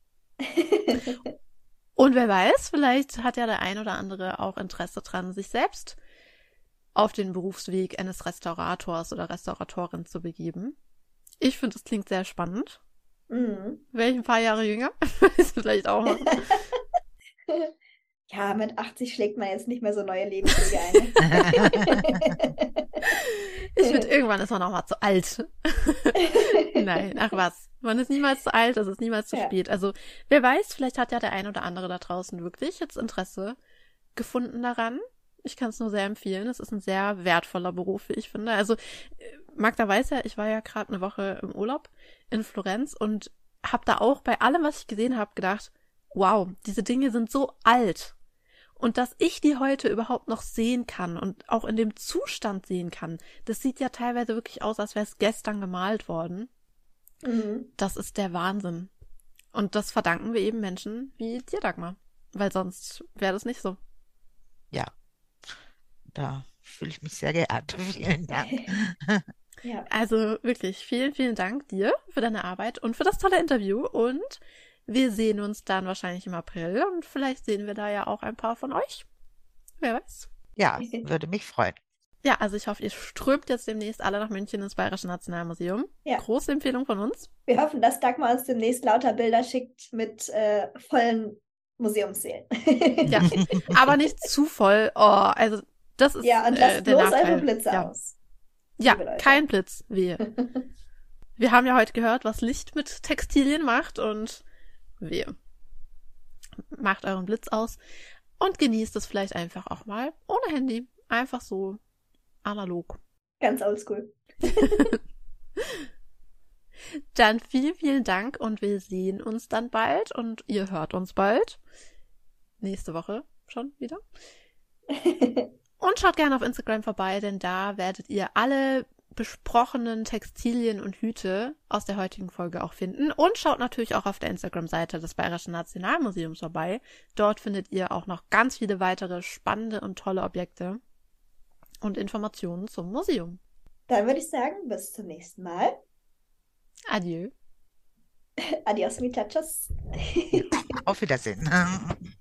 [SPEAKER 2] Und wer weiß, vielleicht hat ja der ein oder andere auch Interesse dran, sich selbst auf den Berufsweg eines Restaurators oder Restauratorin zu begeben. Ich finde, es klingt sehr spannend.
[SPEAKER 1] Mhm.
[SPEAKER 2] Wäre ich ein paar Jahre jünger, würde ich es vielleicht auch machen.
[SPEAKER 1] Ja, mit 80 schlägt man jetzt nicht mehr so neue Lebenswege ein.
[SPEAKER 2] Ich finde, irgendwann ist man auch mal zu alt. Nein, ach was. Man ist niemals zu alt, es ist niemals zu
[SPEAKER 1] Ja.
[SPEAKER 2] spät. Also, wer weiß, vielleicht hat ja der ein oder andere da draußen wirklich jetzt Interesse gefunden daran. Ich kann es nur sehr empfehlen. Es ist ein sehr wertvoller Beruf, wie ich finde. Also, Magda weiß ja, ich war ja gerade eine Woche im Urlaub in Florenz und habe da auch bei allem, was ich gesehen habe, gedacht, wow, diese Dinge sind so alt. Und dass ich die heute überhaupt noch sehen kann und auch in dem Zustand sehen kann, das sieht ja teilweise wirklich aus, als wäre es gestern gemalt worden.
[SPEAKER 1] Mhm.
[SPEAKER 2] Das ist der Wahnsinn. Und das verdanken wir eben Menschen wie dir, Dagmar. Weil sonst wäre das nicht so.
[SPEAKER 3] Ja, da fühle ich mich sehr geehrt. Vielen Dank.
[SPEAKER 1] Ja.
[SPEAKER 2] Also wirklich vielen, vielen Dank dir für deine Arbeit und für das tolle Interview. Und wir sehen uns dann wahrscheinlich im April und vielleicht sehen wir da ja auch ein paar von euch. Wer weiß.
[SPEAKER 3] Ja, würde mich freuen.
[SPEAKER 2] Ja, also ich hoffe, ihr strömt jetzt demnächst alle nach München ins Bayerische Nationalmuseum.
[SPEAKER 1] Ja.
[SPEAKER 2] Große Empfehlung von uns.
[SPEAKER 1] Wir hoffen, dass Dagmar uns demnächst lauter Bilder schickt mit vollen Museumssälen.
[SPEAKER 2] Ja, aber nicht zu voll. Oh, also das ist
[SPEAKER 1] Ja, und lasst
[SPEAKER 2] der
[SPEAKER 1] bloß
[SPEAKER 2] Nachteil.
[SPEAKER 1] eure Blitze
[SPEAKER 2] Ja.
[SPEAKER 1] aus.
[SPEAKER 2] Ja,
[SPEAKER 1] liebe Leute.
[SPEAKER 2] kein Blitz, wehe. Wir haben ja heute gehört, was Licht mit Textilien macht und wehe. Macht euren Blitz aus und genießt es vielleicht einfach auch mal ohne Handy. Einfach so analog.
[SPEAKER 1] Ganz oldschool.
[SPEAKER 2] Dann vielen, vielen Dank und wir sehen uns dann bald und ihr hört uns bald. Nächste Woche schon wieder. Und schaut gerne auf Instagram vorbei, denn da werdet ihr alle besprochenen Textilien und Hüte aus der heutigen Folge auch finden. Und schaut natürlich auch auf der Instagram-Seite des Bayerischen Nationalmuseums vorbei. Dort findet ihr auch noch ganz viele weitere spannende und tolle Objekte und Informationen zum Museum.
[SPEAKER 1] Dann würde ich sagen, bis zum nächsten Mal.
[SPEAKER 2] Adieu.
[SPEAKER 1] Adios, muchachos.
[SPEAKER 3] Auf Wiedersehen.